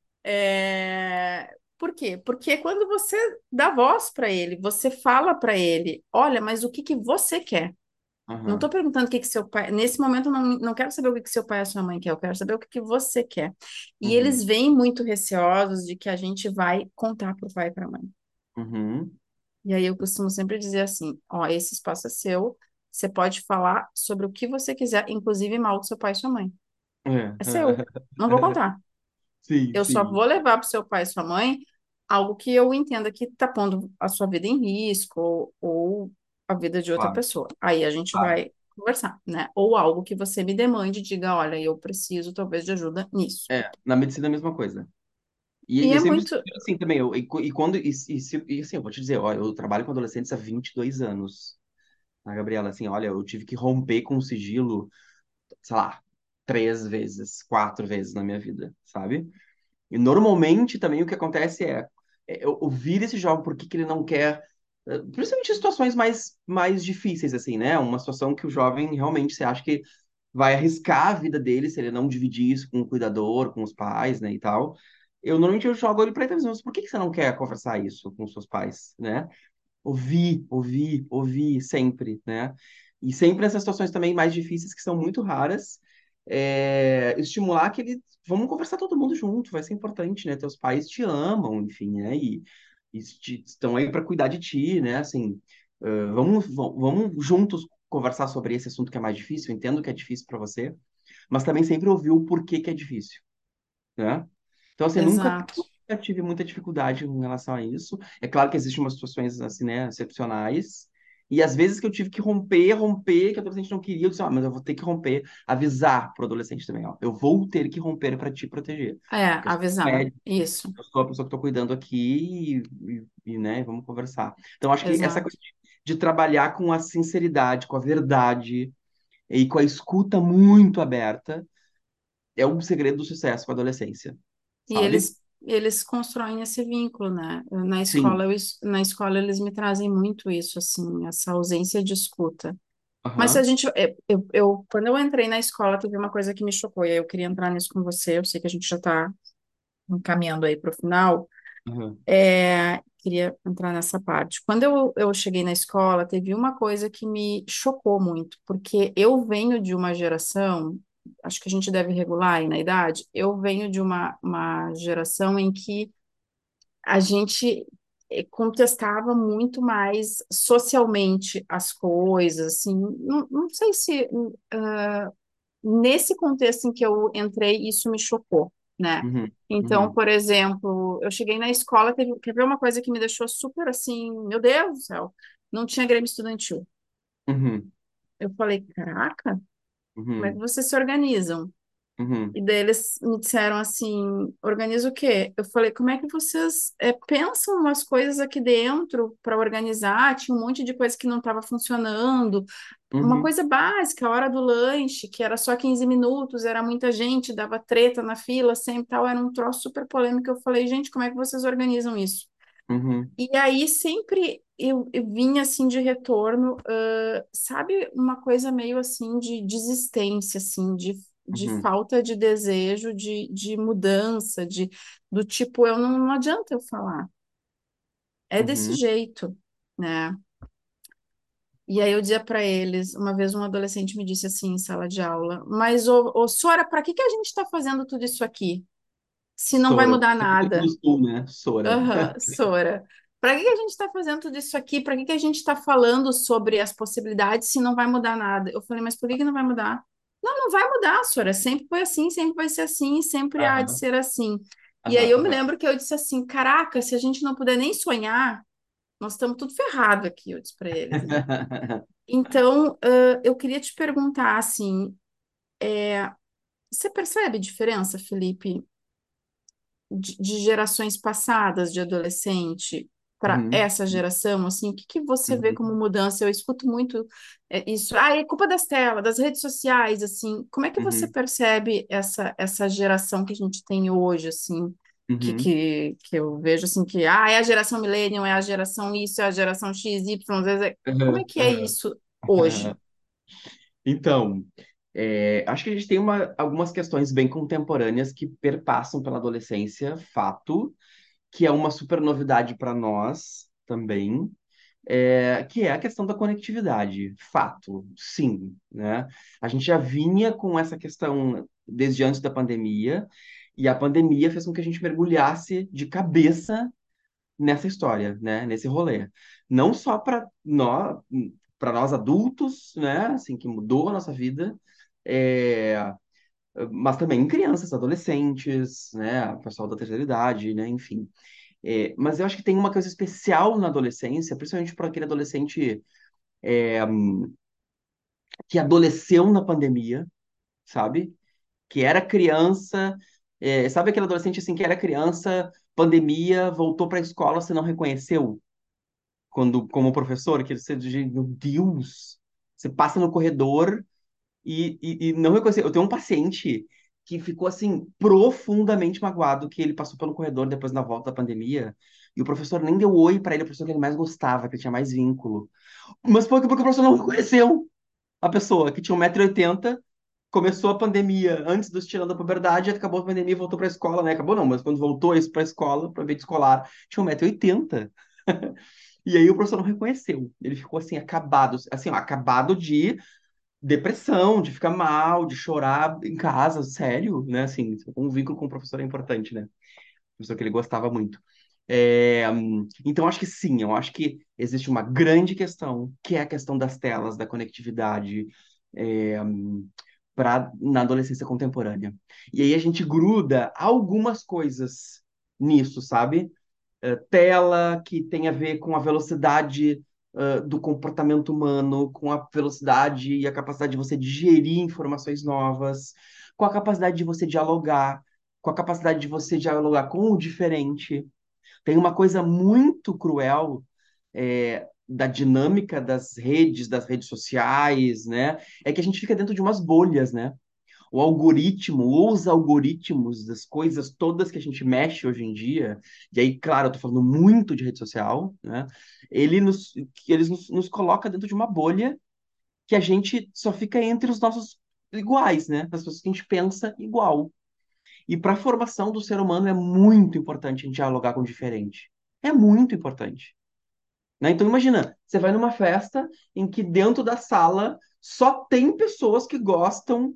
Por quê? Porque quando você dá voz para ele, você fala para ele, olha, mas o que que você quer? Não estou Aham, perguntando o que que seu pai. Nesse momento, eu não quero saber o que que seu pai e a sua mãe quer, eu quero saber o que que você quer. E eles uhum, vêm muito receosos de que a gente vai contar para o pai e para a mãe. uhum. E aí eu costumo sempre dizer assim: ó, esse espaço é seu, você pode falar sobre o que você quiser, inclusive mal do seu pai e sua mãe. É. É seu. Não vou contar. Sim, Eu só sim, vou levar para o seu pai e sua mãe algo que eu entenda que está pondo a sua vida em risco ou a vida de outra claro, pessoa. Aí a gente claro. vai conversar, né? Ou algo que você me demande, diga, olha, eu preciso talvez de ajuda nisso. É, na medicina é a mesma coisa. E E é é sempre muito, assim também. E quando, e assim, eu vou te dizer, ó, eu trabalho com adolescentes há 22 anos. A Gabriela, assim, olha, eu tive que romper com o sigilo, sei lá, 3 vezes, 4 vezes na minha vida, sabe? E normalmente também o que acontece é eu ouvir esse jovem por que que ele não quer, principalmente em situações mais difíceis, assim, né? Uma situação que o jovem realmente você acha que vai arriscar a vida dele se ele não dividir isso com o cuidador, com os pais, né, e tal. Normalmente eu jogo ele pra ele e mas por que que você não quer conversar isso com os seus pais, né? Ouvir, ouvir, ouvir sempre, né? E sempre nessas situações também mais difíceis, que são muito raras, estimular que ele. Vamos conversar todo mundo junto, vai ser importante, né? Teus pais te amam, enfim, né? E estão aí para cuidar de ti, né? Assim, vamos juntos conversar sobre esse assunto que é mais difícil. Eu entendo que é difícil para você, mas também sempre ouvir o porquê que é difícil, né? Então, assim, exato. nunca tive muita dificuldade em relação a isso. É claro que existem umas situações, assim, né, excepcionais. E às vezes que eu tive que romper, que o adolescente não queria, eu disse, mas eu vou ter que romper, avisar pro adolescente também, ó. Eu vou ter que romper para te proteger. É, Porque eu sou avisar. médico, Isso, eu sou a pessoa que estou cuidando aqui né, vamos conversar. Então, acho que essa exato. coisa de trabalhar com a sinceridade, com a verdade e com a escuta muito aberta é um segredo do sucesso com a adolescência, E sabe? eles constroem esse vínculo, né? Sim. Na escola eles me trazem muito isso, assim, essa ausência de escuta. Mas se a Aham, gente, quando eu entrei na escola, teve uma coisa que me chocou, e aí eu queria entrar nisso com você, eu sei que a gente já está encaminhando aí para o final, aham, queria entrar nessa parte. Quando eu cheguei na escola, teve uma coisa que me chocou muito, porque eu venho de uma geração, acho que a gente deve regular aí na idade, eu venho de uma geração em que a gente contestava muito mais socialmente as coisas, assim, não sei se nesse contexto em que eu entrei, isso me chocou, né? uhum, Então, uhum, por exemplo, eu cheguei na escola, quer ver uma coisa que me deixou super assim, meu Deus do céu, não tinha grêmio estudantil. uhum, Eu falei, caraca, como é que uhum, vocês se organizam? uhum, E daí eles me disseram assim, organiza o quê? Eu falei, como é que vocês pensam umas coisas aqui dentro para organizar? Tinha um monte de coisa que não estava funcionando. Uma uhum, coisa básica, a hora do lanche, que era só 15 minutos, era muita gente, dava treta na fila, sempre tal, era um troço super polêmico. Eu falei, gente, como é que vocês organizam isso? uhum, E aí sempre eu vinha assim de retorno, sabe, uma coisa meio assim de desistência, assim, de uhum, falta de desejo, de mudança, do tipo, eu não adianta eu falar, é desse uhum, jeito, né? E aí eu dizia para eles, uma vez um adolescente me disse assim em sala de aula, mas ô Sora, para que que a gente está fazendo tudo isso aqui se não vai Sora, mudar você fica no nada? sul, né? Sora. Aham, Sora. Para que que a gente está fazendo tudo isso aqui? Para que que a gente está falando sobre as possibilidades se não vai mudar nada? Eu falei, mas por que que não vai mudar? Não, não vai mudar, Sora. Sempre foi assim, sempre vai ser assim, sempre há de Aham, ser assim. E aí aham, eu me aham. lembro que eu disse assim, caraca, se a gente não puder nem sonhar, nós estamos tudo ferrado aqui, eu disse para eles, né? Então, eu queria te perguntar assim, você percebe diferença, Felipe, de gerações passadas de adolescente para Uhum, essa geração, assim, o que que você vê como uhum, mudança? Eu escuto muito isso. Ah, é culpa das telas, das redes sociais, assim. Como é que você uhum, percebe essa geração que a gente tem hoje, assim? uhum, Que eu vejo assim que é a geração millennial, é a geração isso, é a geração X, Y, Z. Como é uhum, que é uhum. isso hoje? Então, acho que a gente tem algumas questões bem contemporâneas que perpassam pela adolescência, fato, que é uma super novidade para nós também, que é a questão da conectividade, fato, sim, né? A gente já vinha com essa questão desde antes da pandemia, e a pandemia fez com que a gente mergulhasse de cabeça nessa história, né? Nesse rolê. Não só para nós adultos, né? Assim, que mudou a nossa vida, é, mas também em crianças, adolescentes, né? O pessoal da terceira idade, né? Enfim. Mas eu acho que tem uma coisa especial na adolescência, principalmente para aquele adolescente que adolesceu na pandemia, sabe? Que era criança, sabe aquele adolescente assim que era criança, pandemia, voltou para a escola, você não reconheceu? Quando, como professor, que você diz, meu Deus, você passa no corredor e não reconhece. Eu tenho um paciente que ficou assim profundamente magoado que ele passou pelo corredor depois na volta da pandemia e o professor nem deu oi para ele, o professor que ele mais gostava, que ele tinha mais vínculo. Mas foi porque o professor não reconheceu a pessoa que tinha 1,80 m, começou a pandemia antes dos tirando da puberdade, acabou a pandemia e voltou para a escola, né? Acabou não, mas quando voltou isso para a escola, para o ambiente escolar, tinha 1,80 m. E aí o professor não reconheceu. Ele ficou assim, acabado, assim, ó, acabado de depressão, de ficar mal, de chorar em casa, sério, né? Assim, um vínculo com o professor é importante, né? Professor que ele gostava muito. Então, acho que sim, eu acho que existe uma grande questão, que é a questão das telas, da conectividade, na adolescência contemporânea. E aí a gente gruda algumas coisas nisso, sabe? Tela que tem a ver com a velocidade do comportamento humano, com a velocidade e a capacidade de você digerir informações novas, com a capacidade de você dialogar, com a capacidade de você dialogar com o diferente. Tem uma coisa muito cruel da dinâmica das redes sociais, né? É que a gente fica dentro de umas bolhas, né? O algoritmo, ou os algoritmos das coisas todas que a gente mexe hoje em dia, e aí, claro, eu tô falando muito de rede social, né? Eles nos coloca dentro de uma bolha que a gente só fica entre os nossos iguais, né? As pessoas que a gente pensa igual. E para a formação do ser humano é muito importante a gente dialogar com o diferente. É muito importante. Né? Então, imagina, você vai numa festa em que dentro da sala só tem pessoas que gostam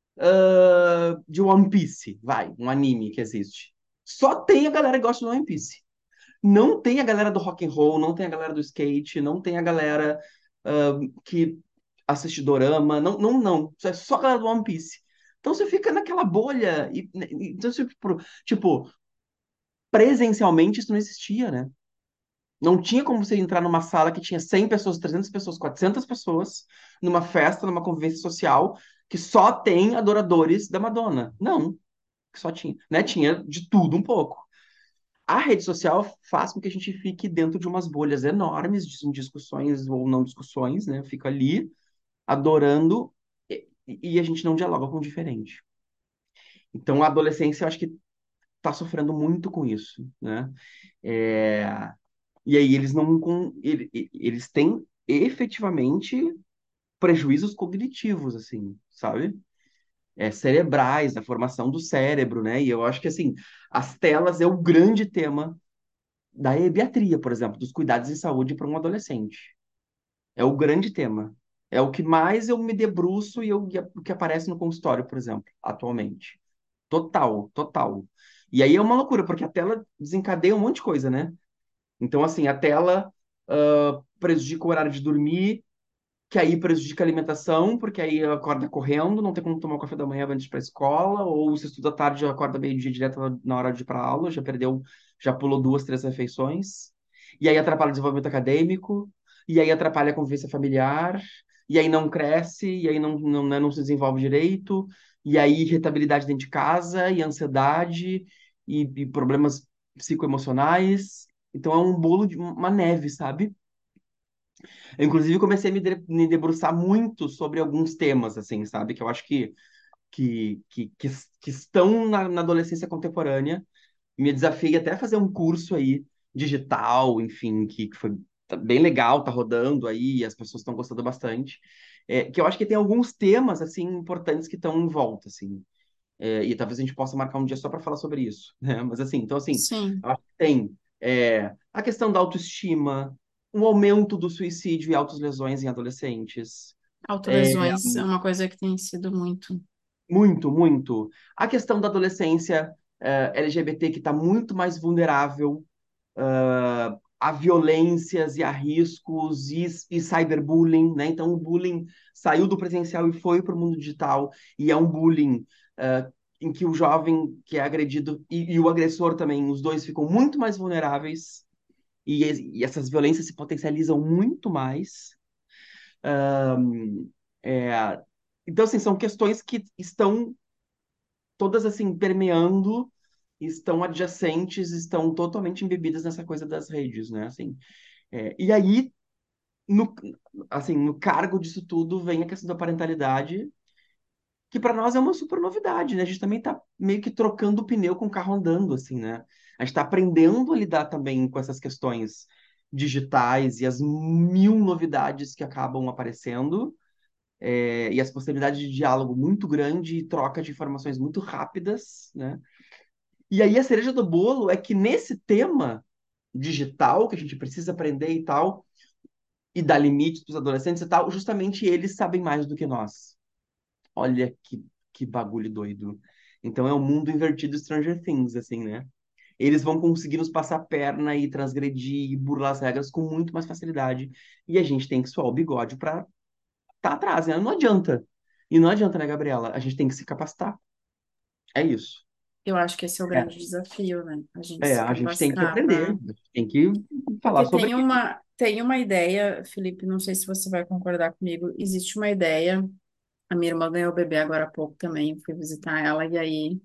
de One Piece, vai, um anime que existe. Só tem a galera que gosta de One Piece. Não tem a galera do rock and roll, não tem a galera do skate, não tem a galera que assiste dorama, não, não, não. É só a galera do One Piece. Então você fica naquela bolha então, tipo, presencialmente isso não existia, né? Não tinha como você entrar numa sala que tinha 100 pessoas, 300 pessoas, 400 pessoas, numa festa, numa convivência social, que só tem adoradores da Madonna. Não, só tinha, né? Tinha de tudo um pouco. A rede social faz com que a gente fique dentro de umas bolhas enormes de discussões ou não discussões, né? Fica ali adorando e a gente não dialoga com o diferente. Então, a adolescência, eu acho que está sofrendo muito com isso, né? É, E aí eles não eles têm efetivamente prejuízos cognitivos, assim, sabe? Cerebrais, da formação do cérebro, né? E eu acho que assim, as telas é o grande tema da ebiatria, por exemplo, dos cuidados em saúde para um adolescente. É o grande tema. É o que mais eu me debruço e o que aparece no consultório, por exemplo, atualmente. Total, total. E aí é uma loucura, porque a tela desencadeia um monte de coisa, né? Então, assim, a tela prejudica o horário de dormir, que aí prejudica a alimentação, porque aí acorda correndo, não tem como tomar o café da manhã antes de ir para a escola, ou se estuda à tarde, acorda meio-dia direto na hora de ir para a aula, já perdeu, já pulou duas, três refeições, e aí atrapalha o desenvolvimento acadêmico, e aí atrapalha a convivência familiar, e aí não cresce, e aí não se desenvolve direito, e aí irritabilidade dentro de casa, e ansiedade, e problemas psicoemocionais. Então é um bolo de uma neve, sabe? Eu, inclusive, comecei a me debruçar muito sobre alguns temas, assim, sabe? Que eu acho que estão na adolescência contemporânea. Me desafiei até a fazer um curso aí, digital, enfim, que foi tá bem legal, tá rodando aí, e as pessoas estão gostando bastante. Que eu acho que tem alguns temas, assim, importantes que estão em volta, assim. E talvez a gente possa marcar um dia só para falar sobre isso, né? Mas assim, então assim, Sim, eu acho que tem a questão da autoestima, um aumento do suicídio e autolesões em adolescentes. É, autolesões é uma coisa que tem sido muito. muito, muito. A questão da adolescência LGBT que está muito mais vulnerável a violências e a riscos e cyberbullying, né? Então, o bullying saiu do presencial e foi para o mundo digital, e é um bullying em que o jovem que é agredido e o agressor também, os dois ficam muito mais vulneráveis, e essas violências se potencializam muito mais. É, então, assim, são questões que estão todas, assim, permeando, estão adjacentes, estão totalmente embebidas nessa coisa das redes, né? Assim, e aí, no, assim, no cargo disso tudo vem a questão da parentalidade, que para nós é uma super novidade, né? A gente também está meio que trocando o pneu com o carro andando, assim, né? A gente está aprendendo a lidar também com essas questões digitais e as mil novidades que acabam aparecendo, e as possibilidades de diálogo muito grande e troca de informações muito rápidas, né? E aí a cereja do bolo é que nesse tema digital que a gente precisa aprender e tal, e dar limites para os adolescentes e tal, justamente eles sabem mais do que nós. Olha que bagulho doido. Então é o mundo invertido Stranger Things, assim, né? Eles vão conseguir nos passar a perna e transgredir e burlar as regras com muito mais facilidade. E a gente tem que suar o bigode para tá atrás, né? Não adianta. E não adianta, né, Gabriela? A gente tem que se capacitar. É isso. Eu acho que esse é o É, grande desafio, né? A gente se a gente tem que capacitar aprender, a para. gente tem que falar Porque sobre isso. tem uma ideia, Felipe, não sei se você vai concordar comigo, existe uma ideia. A minha irmã ganhou o bebê agora há pouco também, eu fui visitar ela, e aí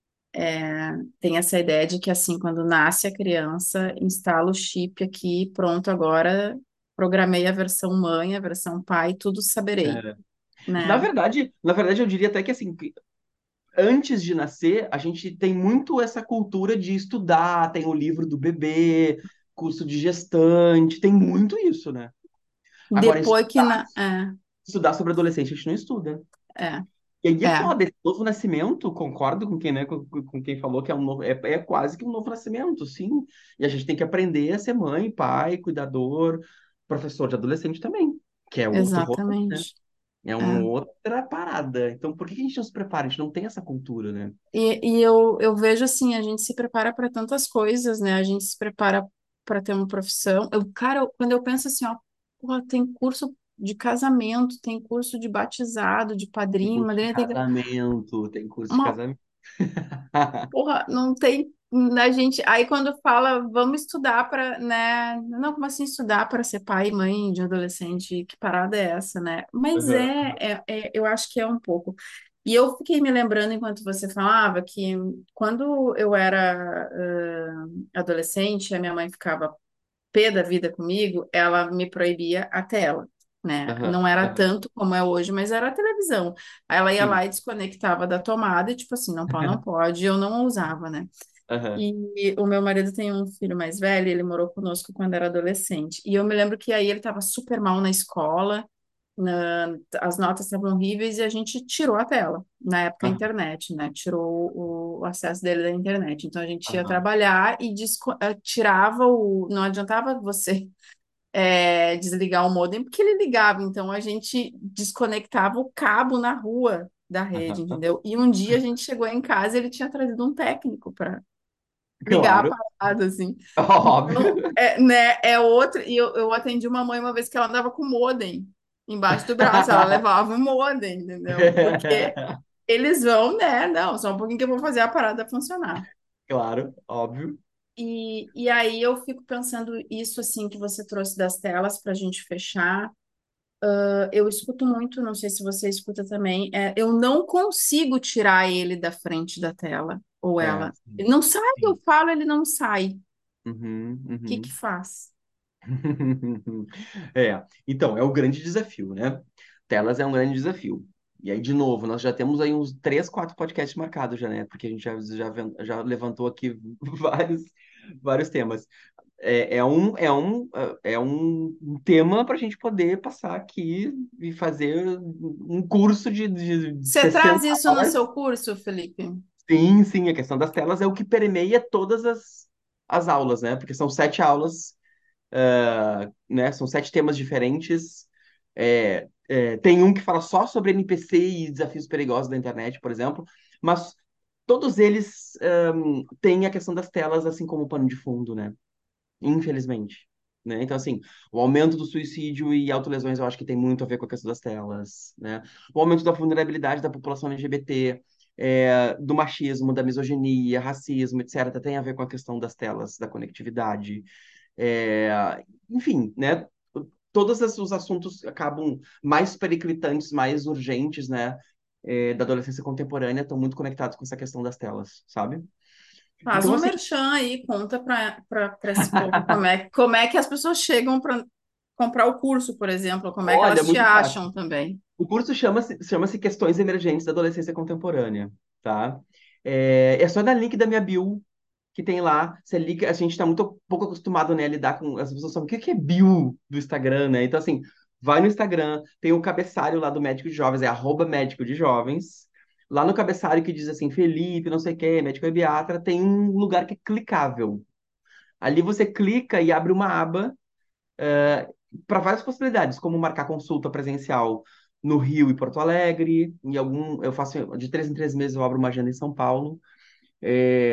tem essa ideia de que assim, quando nasce a criança, instala o chip aqui, pronto, agora programei a versão mãe, a versão pai, tudo saberei, É. né? Na verdade, eu diria até que assim, antes de nascer, a gente tem muito essa cultura de estudar, tem o livro do bebê, curso de gestante, tem muito isso, né? Agora, Depois que na. estudar sobre adolescente, a gente não estuda. É, E aí é é, foda, esse novo nascimento, concordo com quem, né, com quem falou que é um novo, é quase que um novo nascimento, sim. E a gente tem que aprender a ser mãe, pai, cuidador, professor de adolescente também, que é outro rolê, né? exatamente. É uma É. outra parada. Então, por que que a gente não se prepara? A gente não tem essa cultura, né? Eu vejo assim, a gente se prepara para tantas coisas, né? A gente se prepara para ter uma profissão. Cara, quando eu penso assim, ó, porra, tem curso de casamento, tem curso de batizado, de Tem padrinho, curso de madrinha, tem casamento, tem curso de uma casamento. porra, não tem a gente. Aí quando fala, vamos estudar para, né? Não, como assim estudar para ser pai e mãe de adolescente? Que parada é essa, né? Mas Aham, eu acho que é um pouco. E eu fiquei me lembrando enquanto você falava que quando eu era adolescente, a minha mãe ficava pé da vida comigo, ela me proibia a tela. Né? aham, Não era aham. tanto como é hoje, mas era a televisão. Aí ela ia Sim. lá e desconectava da tomada, e tipo assim, não pode, não pode, eu não usava, né? Aham, E o meu marido tem um filho mais velho, ele morou conosco quando era adolescente. E eu me lembro que aí ele estava super mal na escola, as notas estavam horríveis e a gente tirou a tela. Na época, a aham, internet, né? Tirou o acesso dele da internet. Então a gente ia aham. trabalhar e tirava o. Não adiantava você desligar o modem, porque ele ligava, então a gente desconectava o cabo na rua da rede, entendeu? E um dia a gente chegou em casa e ele tinha trazido um técnico para ligar Claro, a parada, assim. Então, óbvio. né, é outro. E eu atendi uma mãe uma vez que ela andava com modem embaixo do braço, ela levava o modem, entendeu? Porque eles vão, né? Não, só um pouquinho que eu vou fazer a parada funcionar. Claro, óbvio. E aí eu fico pensando isso, assim, que você trouxe das telas para a gente fechar. Eu escuto muito, não sei se você escuta também, eu não consigo tirar ele da frente da tela, ou É, ela. sim, Ele não sai, eu sim. falo, ele não sai. O Uhum, que que uhum. faz? Então, é o grande desafio, né? Telas é um grande desafio. E aí, de novo, nós já temos aí uns 3, 4 podcasts marcados já, né? Porque a gente já levantou aqui vários, vários temas. É um tema para a gente poder passar aqui e fazer um curso de Você traz 60 isso no horas. seu curso, Felipe? Sim, sim, a questão das telas é o que permeia todas as aulas, né? Porque são 7 aulas, né? São 7 temas diferentes. Tem um que fala só sobre NPC e desafios perigosos da internet, por exemplo, mas todos eles têm a questão das telas assim como pano de fundo, né? Infelizmente. Né? Então, assim, o aumento do suicídio e autolesões eu acho que tem muito a ver com a questão das telas, né? O aumento da vulnerabilidade da população LGBT, do machismo, da misoginia, racismo, etc., tem a ver com a questão das telas, da conectividade. Enfim, né? Todos os assuntos acabam mais periclitantes, mais urgentes, né? Da adolescência contemporânea estão muito conectados com essa questão das telas, sabe? Faz Então, um assim, merchan aí, conta para esse povo como é que as pessoas chegam para comprar o curso, por exemplo, como é que olha, elas te muito fácil. acham também. O curso chama-se Questões Emergentes da Adolescência Contemporânea, tá? Só dar link da minha bio que tem lá. Você liga, a gente está muito pouco acostumado, né, a lidar com as pessoas sabem o que que é bio do Instagram, né? Então, assim, vai no Instagram, tem o cabeçalho lá do médico de jovens, é @médico de jovens. Lá no cabeçalho que diz assim, Felipe, não sei o quê, médico pediatra, tem um lugar que é clicável. Ali você clica e abre uma aba para várias possibilidades, como marcar consulta presencial no Rio e Porto Alegre. Eu faço de 3 em 3 meses, eu abro uma agenda em São Paulo. É,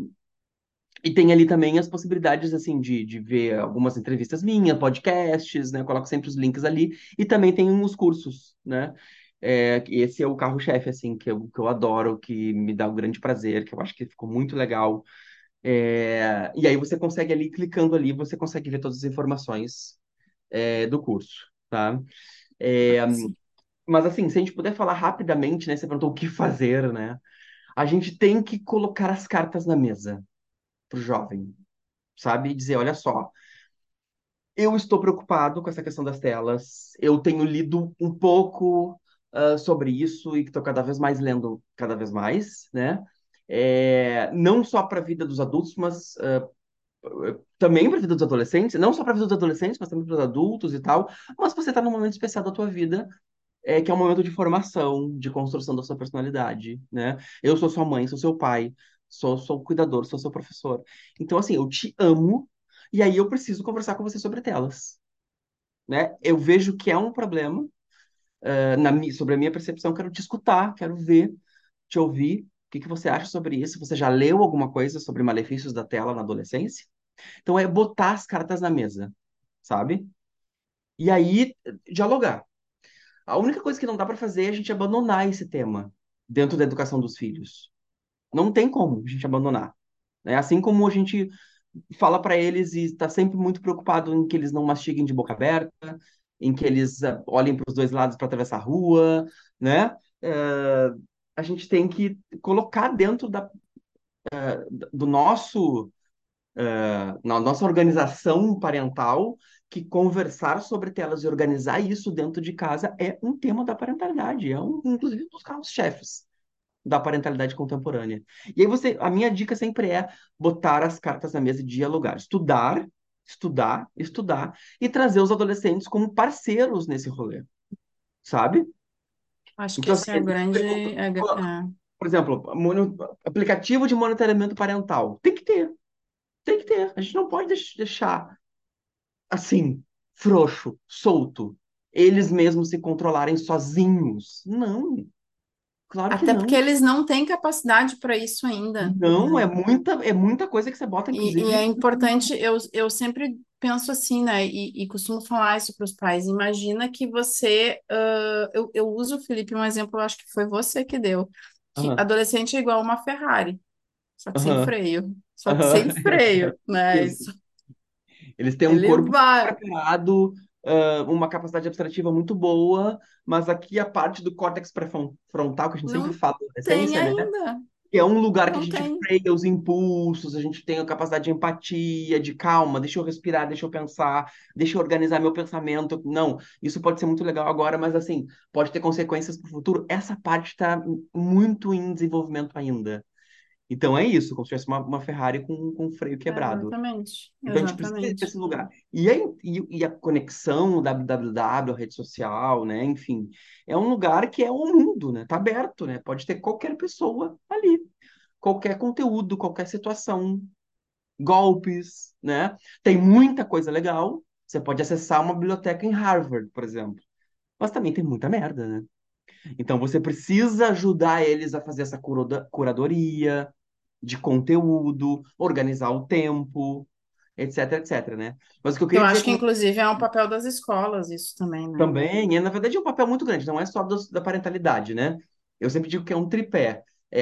e tem ali também as possibilidades assim de ver algumas entrevistas minhas, podcasts, né? Eu coloco sempre os links ali. E também tem uns cursos, né? Esse é o carro-chefe, assim, que eu adoro, que me dá um grande prazer, que eu acho que ficou muito legal. E aí você consegue ali, clicando ali, você consegue ver todas as informações do curso, tá? É, Sim. mas assim, se a gente puder falar rapidamente, né? Você perguntou o que fazer, né? A gente tem que colocar as cartas na mesa pro jovem, sabe? E dizer, olha só, eu estou preocupado com essa questão das telas. Eu tenho lido um pouco sobre isso e estou cada vez mais lendo cada vez mais, né? Não só para a vida dos adultos, mas também para a vida dos adolescentes. Não só para a vida dos adolescentes, mas também para os adultos e tal. Mas você está num momento especial da tua vida que é um momento de formação, de construção da sua personalidade, né? Eu sou sua mãe, sou seu pai, sou cuidador, sou seu professor. Então, assim, eu te amo e aí eu preciso conversar com você sobre telas, né? Eu vejo que é um problema sobre a minha percepção, quero te escutar, quero ver, te ouvir. O que que você acha sobre isso? Você já leu alguma coisa sobre malefícios da tela na adolescência? Então, é botar as cartas na mesa, sabe? E aí, dialogar. A única coisa que não dá para fazer é a gente abandonar esse tema dentro da educação dos filhos. Não tem como a gente abandonar. Né? Assim como a gente fala para eles e está sempre muito preocupado em que eles não mastiguem de boca aberta, em que eles olhem para os dois lados para atravessar a rua, né? A gente tem que colocar dentro do nosso na nossa organização parental que conversar sobre telas e organizar isso dentro de casa é um tema da parentalidade, inclusive um dos carros-chefes da parentalidade contemporânea. E aí a minha dica sempre é botar as cartas na mesa e dialogar, estudar, estudar, estudar e trazer os adolescentes como parceiros nesse rolê, sabe? Acho que Então, assim, esse é o grande. por exemplo, aplicativo de monitoramento parental. Tem que ter, tem que ter. A gente não pode deixar assim. frouxo, solto, eles mesmos se controlarem sozinhos. Não, claro que Até porque não. eles não têm capacidade para isso ainda, Não, né? é muita coisa que você bota, E inclusive. é importante, eu sempre penso assim, né? E costumo falar isso para os pais. Imagina que você. Eu uso, Felipe, um exemplo, eu acho que foi você que deu. Que Aham, adolescente é igual uma Ferrari, só que sem aham, freio. Só que aham. sem freio, né? Isso. Isso. Eles têm um Ele corpo muito vai. preparado, uma capacidade abstrativa muito boa, mas aqui a parte do córtex pré-frontal, que a gente sempre Não fala da tem adolescência, né? ainda. Que é um lugar que a Não gente tem. freia os impulsos, a gente tem a capacidade de empatia, de calma, deixa eu respirar, deixa eu pensar, deixa eu organizar meu pensamento. Não, isso pode ser muito legal agora, mas assim, pode ter consequências para o futuro. Essa parte está muito em desenvolvimento ainda. Então é isso, como se tivesse uma Ferrari com freio quebrado. Exatamente. Então a gente precisa ir para Exatamente. esse lugar. E a conexão, o www, a rede social, né? Enfim, é um lugar que é o mundo, né? Tá aberto, né? Pode ter qualquer pessoa ali, qualquer conteúdo, qualquer situação, golpes, né? Tem muita coisa legal. Você pode acessar uma biblioteca em Harvard, por exemplo. Mas também tem muita merda, né? Então você precisa ajudar eles a fazer essa curadoria de conteúdo, organizar o tempo, etc, etc, né? Mas o que eu Eu queria dizer acho que, com inclusive, é um papel das escolas, isso também, né? também, na verdade, é um papel muito grande, não é só da parentalidade, né? Eu sempre digo que é um tripé.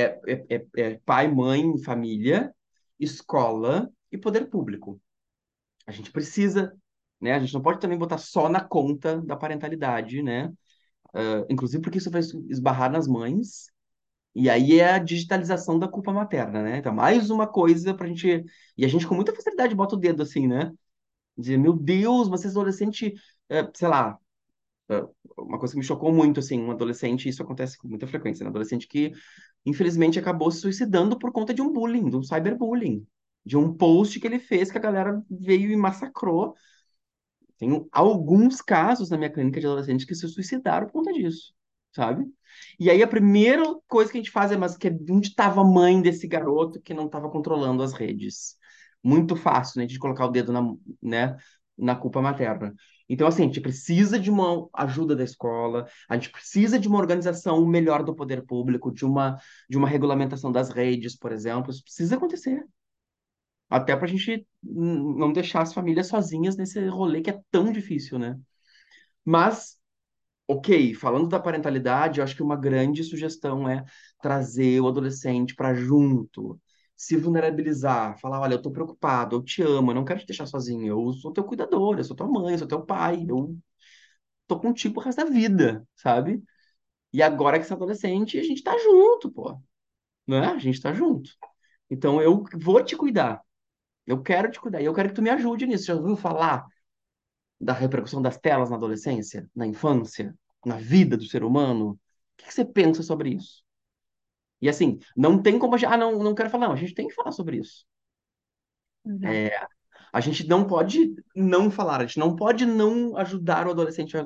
É pai, mãe, família, escola e poder público. A gente precisa, né? A gente não pode também botar só na conta da parentalidade, né? Inclusive porque isso vai esbarrar nas mães. E aí é a digitalização da culpa materna, né? Então, mais uma coisa pra gente. E a gente com muita facilidade bota o dedo assim, né? Dizer, meu Deus, vocês adolescente, sei lá, é, uma coisa que me chocou muito, assim, um adolescente, isso acontece com muita frequência, né? Um adolescente que, infelizmente, acabou se suicidando por conta de um bullying, de um cyberbullying, de um post que ele fez que a galera veio e massacrou. Tenho alguns casos na minha clínica de adolescentes que se suicidaram por conta disso, sabe? E aí a primeira coisa que a gente faz é, mas que onde estava a mãe desse garoto que não estava controlando as redes? Muito fácil, né, de colocar o dedo né, na culpa materna. Então, assim, a gente precisa de uma ajuda da escola, a gente precisa de uma organização melhor do poder público, de uma regulamentação das redes, por exemplo. Isso precisa acontecer. Até para a gente não deixar as famílias sozinhas nesse rolê que é tão difícil, né? Mas, ok, falando da parentalidade, eu acho que uma grande sugestão é trazer o adolescente para junto, se vulnerabilizar, falar, olha, eu tô preocupado, eu te amo, eu não quero te deixar sozinho, eu sou teu cuidador, eu sou tua mãe, eu sou teu pai, eu tô contigo o resto da vida, sabe? E agora que você é adolescente, a gente tá junto, pô, né? A gente tá junto. Então eu vou te cuidar. Eu quero te cuidar. E eu quero que tu me ajude nisso. Já ouviu falar da repercussão das telas na adolescência, na infância, na vida do ser humano? O que que você pensa sobre isso? E assim, não tem como. Não quero falar, não. A gente tem que falar sobre isso. Exato. É, a gente não pode não falar, a gente não pode não ajudar o adolescente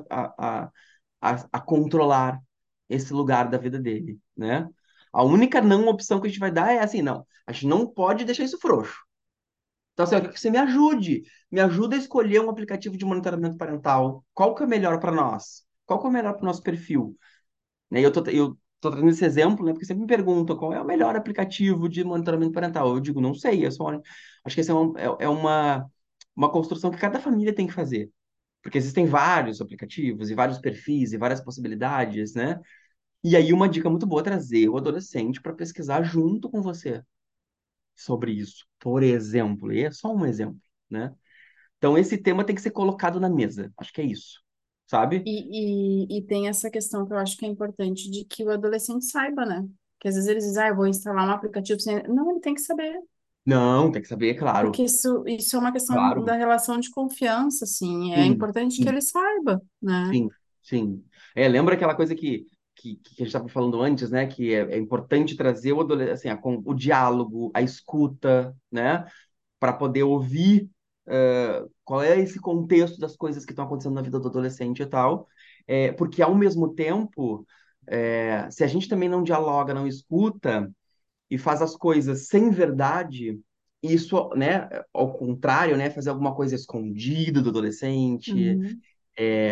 a controlar esse lugar da vida dele, né? A única não opção que a gente vai dar é assim, não. A gente não pode deixar isso frouxo. Então, assim, eu quero que você me ajude. Me ajuda a escolher um aplicativo de monitoramento parental. Qual que é melhor para nós? Qual que é o melhor para o nosso perfil? Né? Eu tô trazendo esse exemplo, né? Porque sempre me perguntam qual é o melhor aplicativo de monitoramento parental. Eu digo, não sei. Acho que esse é uma construção que cada família tem que fazer. Porque existem vários aplicativos e vários perfis e várias possibilidades, né? E aí uma dica muito boa é trazer o adolescente para pesquisar junto com você sobre isso. Por exemplo, e é só um exemplo, né? Então, esse tema tem que ser colocado na mesa. Acho que é isso, sabe? E tem essa questão que eu acho que é importante de que o adolescente saiba, né? Que às vezes eles dizem, eu vou instalar um aplicativo sem. Não, ele tem que saber. Não, tem que saber, claro, Porque isso é uma questão claro. da relação de confiança, assim. É Sim, importante que sim, ele saiba, né? sim, sim. Lembra aquela coisa que a gente estava falando antes, né? Que é importante trazer o adolescente, assim, o diálogo, a escuta, né? Para poder ouvir qual é esse contexto das coisas que estão acontecendo na vida do adolescente e tal. Porque, ao mesmo tempo, se a gente também não dialoga, não escuta e faz as coisas sem verdade, isso, né, ao contrário, né, fazer alguma coisa escondida do adolescente, Uhum. é,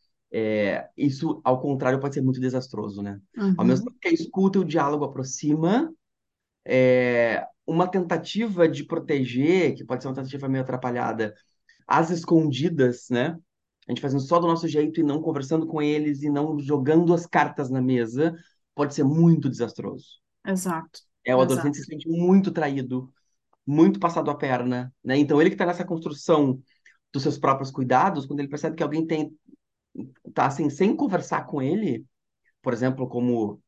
isso, ao contrário, pode ser muito desastroso, né? Ao mesmo tempo Uhum. que a escuta e o diálogo aproxima, uma tentativa de proteger, que pode ser uma tentativa meio atrapalhada, às escondidas, né? A gente fazendo só do nosso jeito e não conversando com eles e não jogando as cartas na mesa, pode ser muito desastroso. Exato. O adolescente se Exato. sente muito traído, muito passado a perna, né? Então ele que está nessa construção dos seus próprios cuidados, quando ele percebe que alguém tá assim, sem conversar com ele, por exemplo, como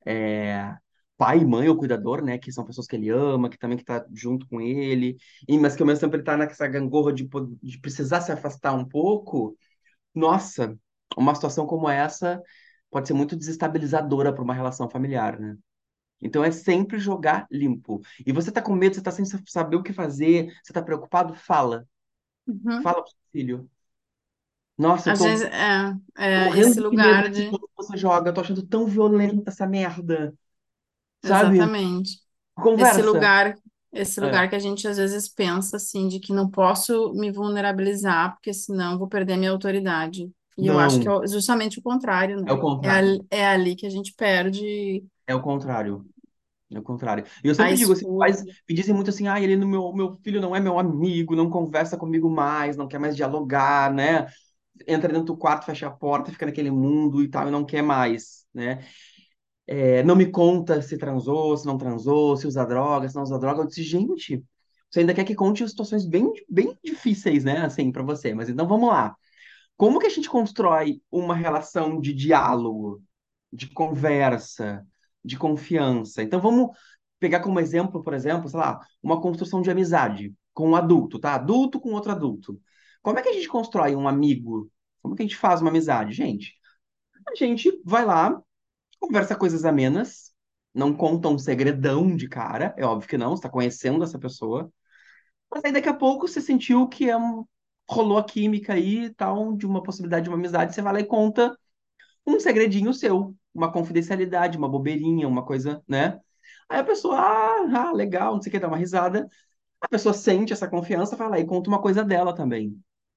pai, mãe ou cuidador, né, que são pessoas que ele ama, que também que tá junto com ele, mas que ao mesmo tempo ele tá nessa gangorra de precisar se afastar um pouco. Nossa, uma situação como essa pode ser muito desestabilizadora para uma relação familiar, né? Então é sempre jogar limpo. E você tá com medo, você tá sem saber o que fazer, você tá preocupado, fala. Uhum. Fala pro seu filho. Nossa, eu Às tô vezes esse morrendo de medo lugar desse de. jogo que você joga, eu tô achando tão violenta essa merda, sabe? Exatamente. Esse Conversa. lugar, esse É. lugar que a gente às vezes pensa assim, de que não posso me vulnerabilizar, porque senão vou perder minha autoridade. E eu acho que Não, justamente o contrário, é né? o contrário. É ali que a gente perde É o contrário. É o contrário. E eu a sempre digo assim, pais escuta. me dizem muito assim, ele no meu filho não é meu amigo, não conversa comigo mais, não quer mais dialogar, né? Entra dentro do quarto, fecha a porta, fica naquele mundo e tal, e não quer mais, né? Não me conta se transou, se não transou, se usa droga, se não usa droga. Eu disse, gente, você ainda quer que conte situações bem, bem difíceis, né? Assim, pra você. Mas então vamos lá. Como que a gente constrói uma relação de diálogo, de conversa, de confiança? Então vamos pegar como exemplo, por exemplo, sei lá, uma construção de amizade com um adulto, tá? Adulto com outro adulto. Como é que a gente constrói um amigo? Como que a gente faz uma amizade? Gente, a gente vai lá, conversa coisas amenas, não conta um segredão de cara, é óbvio que não, você tá conhecendo essa pessoa. Mas aí daqui a pouco você sentiu que rolou a química aí e tal, de uma possibilidade de uma amizade, você vai lá e conta um segredinho seu, uma confidencialidade, uma bobeirinha, uma coisa, né? Aí a pessoa, legal, não sei o que, dá uma risada. A pessoa sente essa confiança, vai lá e conta uma coisa dela também.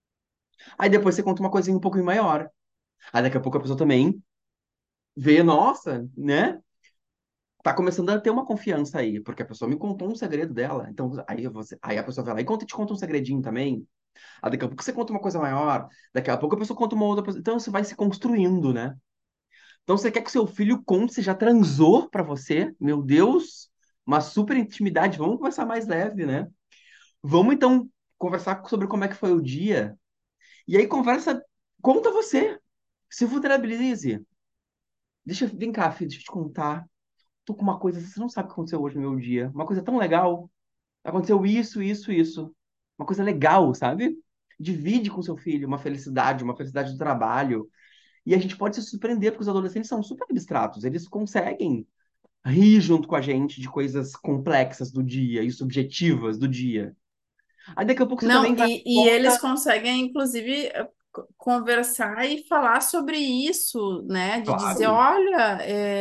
Aí depois você conta uma coisinha um pouquinho maior. Aí daqui a pouco a pessoa também vê, nossa, né? Tá começando a ter uma confiança aí, porque a pessoa me contou um segredo dela. Então, aí a pessoa vai lá e te conta um segredinho também. Aí daqui a pouco você conta uma coisa maior, daqui a pouco a pessoa conta uma outra coisa. Então você vai se construindo, né? Então você quer que o seu filho conte se já transou pra você? Meu Deus, uma super intimidade. Vamos começar mais leve, né? Vamos então conversar sobre como é que foi o dia. E aí conversa, conta você, se vulnerabilize. Vem cá, filho, deixa eu te contar. Tô com uma coisa, você não sabe o que aconteceu hoje no meu dia. Uma coisa tão legal. Aconteceu isso, isso, isso. Uma coisa legal, sabe? Divide com seu filho uma felicidade do trabalho. E a gente pode se surpreender, porque os adolescentes são super abstratos. Eles conseguem rir junto com a gente de coisas complexas do dia e subjetivas do dia. Aí daqui a pouco você Não, também vai e eles conta, conseguem, inclusive, conversar e falar sobre isso, né? De dizer, claro, olha,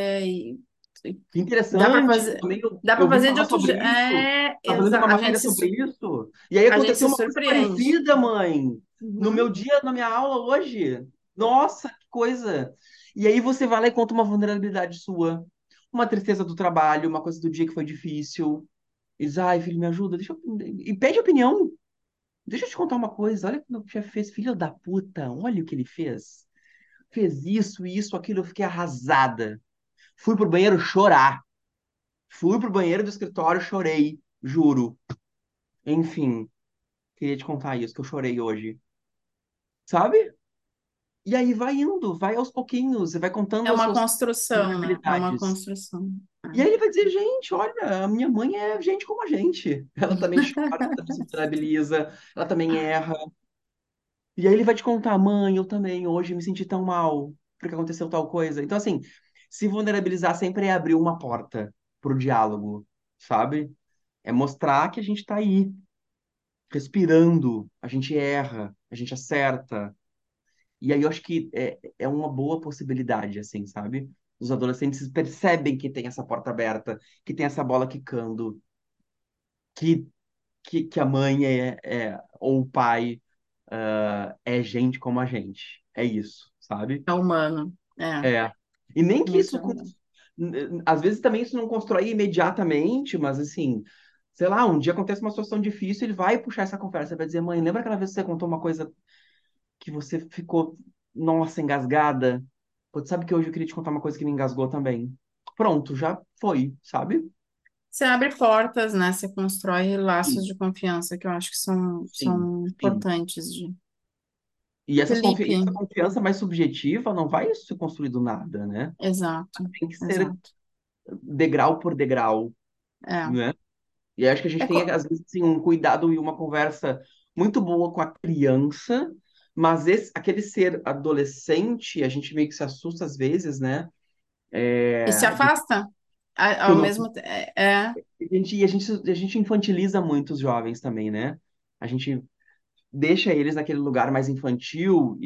que dá para interessante. fazer, Também dá eu para ouvi fazer de falar outro sobre jeito. isso. Estava lendo uma A matéria sobre isso. E aí a gente aconteceu se uma coisa surpreende. parecida, mãe. No meu Uhum. dia, na minha aula hoje. Nossa, que coisa. E aí você vai lá e conta uma vulnerabilidade sua. Uma tristeza do trabalho, uma coisa do dia que foi difícil. E diz, ai, filho, me ajuda. E pede opinião. Deixa eu te contar uma coisa. Olha o que meu chefe fez. Filho da puta, olha o que ele fez. Fez isso, isso, aquilo. Eu fiquei arrasada. Fui pro banheiro chorar. Fui pro banheiro do escritório, chorei, juro. Enfim, queria te contar isso, que eu chorei hoje. Sabe? E aí vai indo, vai aos pouquinhos, você vai É contando as uma suas construção, né? É uma vulnerabilidades. construção. E aí ele vai dizer, gente, olha, a minha mãe é gente como a gente. Ela também chora, ela também se vulnerabiliza, ela também erra. E aí ele vai te contar, mãe, eu também hoje me senti tão mal, porque aconteceu tal coisa. Então, assim, se vulnerabilizar sempre é abrir uma porta pro diálogo, sabe? É mostrar que a gente tá aí, respirando, a gente erra, a gente acerta. E aí eu acho que é uma boa possibilidade, assim, sabe? Os adolescentes percebem que tem essa porta aberta, que tem essa bola quicando, que que a mãe ou o pai é gente como a gente. É isso, sabe? É humano. É, É. E nem que muito isso, humano. às vezes também isso não constrói imediatamente, mas assim, sei lá, um dia acontece uma situação difícil, ele vai puxar essa conversa, vai dizer, mãe, lembra aquela vez que você contou uma coisa que você ficou, nossa, engasgada? Pô, sabe que hoje eu queria te contar uma coisa que me engasgou também. Pronto, já foi, sabe? Você abre portas, né? Você constrói laços Sim, de confiança que eu acho que sim, são sim. importantes de. E Felipe, essa confiança mais subjetiva não vai se construir do nada, né? exato, Tem que ser exato. degrau por degrau, É. né? E acho que a gente É tem, co- às vezes, assim, um cuidado e uma conversa muito boa com a criança, mas aquele ser adolescente, a gente meio que se assusta às vezes, né? E se afasta Que o ao nosso, mesmo tempo. É, a gente infantiliza muito os jovens também, né? A gente deixa eles naquele lugar mais infantil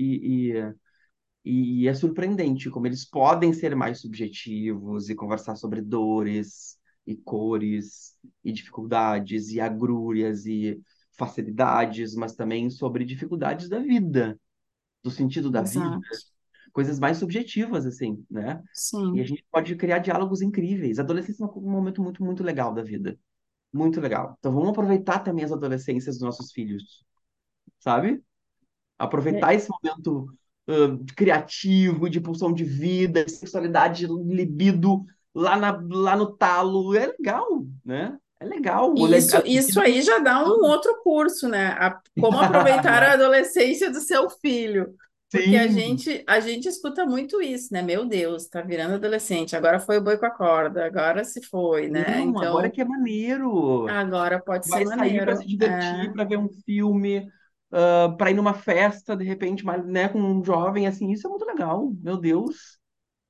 e é surpreendente como eles podem ser mais subjetivos e conversar sobre dores e cores e dificuldades e agrúrias e facilidades, mas também sobre dificuldades da vida, do sentido da vida, exato. coisas mais subjetivas, assim, né? E a Sim. gente pode criar diálogos incríveis. A adolescência é um momento muito, muito legal da vida. Muito legal. Então vamos aproveitar também as adolescências dos nossos filhos, sabe? É, Aproveitar esse momento criativo, de pulsão de vida, de sexualidade, libido lá no talo. É legal, né? É legal. e isso, A isso vida aí tem. já dá um outro curso, né? Como aproveitar a adolescência do seu filho. Porque Sim. a gente escuta muito isso, né? Meu Deus, tá virando adolescente, agora foi o boi com a corda, agora se foi, né? Não, agora Então, que é maneiro. agora pode ser Vai sair para se maneiro. divertir, para ver um filme, para ir numa festa, de repente, mas, né, com um jovem, assim, isso é muito legal. Meu Deus.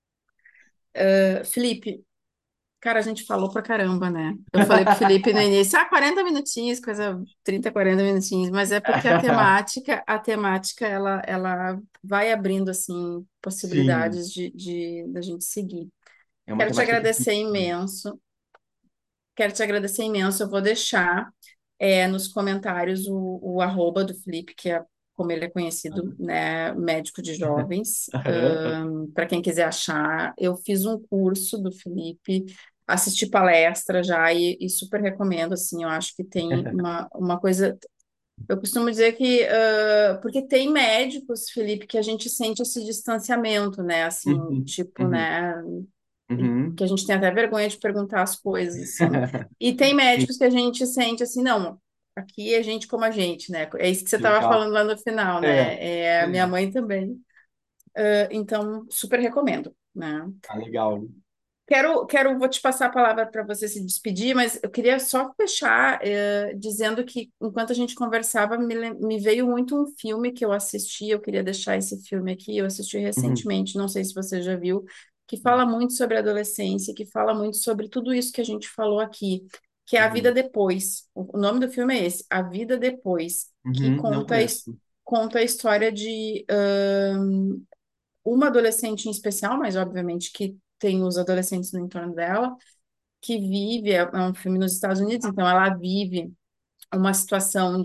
Felipe, cara, a gente falou pra caramba, né? Eu falei pro Felipe no início, 40 minutinhos, coisa 30, 40 minutinhos, mas é porque a temática, ela vai abrindo, assim, Sim, possibilidades da gente seguir. é uma Quero te temática que. agradecer imenso, quero te agradecer imenso, eu vou deixar nos comentários o arroba do Felipe, que é como ele é conhecido, né, médico de jovens, para quem quiser achar. Eu fiz um curso do Felipe, assisti palestra já e super recomendo, assim, eu acho que tem uma coisa. Eu costumo dizer que, porque tem médicos, Felipe, que a gente sente esse distanciamento, né, assim, Uhum, tipo, uhum, né, uhum. que a gente tem até vergonha de perguntar as coisas, assim. E tem Sim, médicos que a gente sente assim, não, aqui é gente como a gente, né? É isso que você estava legal. falando lá no final, É, né? É, a minha é. mãe também. Então, super recomendo, né? Ah, legal. Vou te passar a palavra para você se despedir, mas eu queria só fechar dizendo que enquanto a gente conversava, me veio muito um filme que eu assisti, eu queria deixar esse filme aqui, eu assisti Uhum, recentemente, não sei se você já viu, que fala muito sobre a adolescência, que fala muito sobre tudo isso que a gente falou aqui, que é A Vida uhum, Depois. O nome do filme é esse, A Vida Depois, que não conheço. conta a história de uma adolescente em especial, mas obviamente que tem os adolescentes no entorno dela, que vive, é um filme nos Estados Unidos, então ela vive uma situação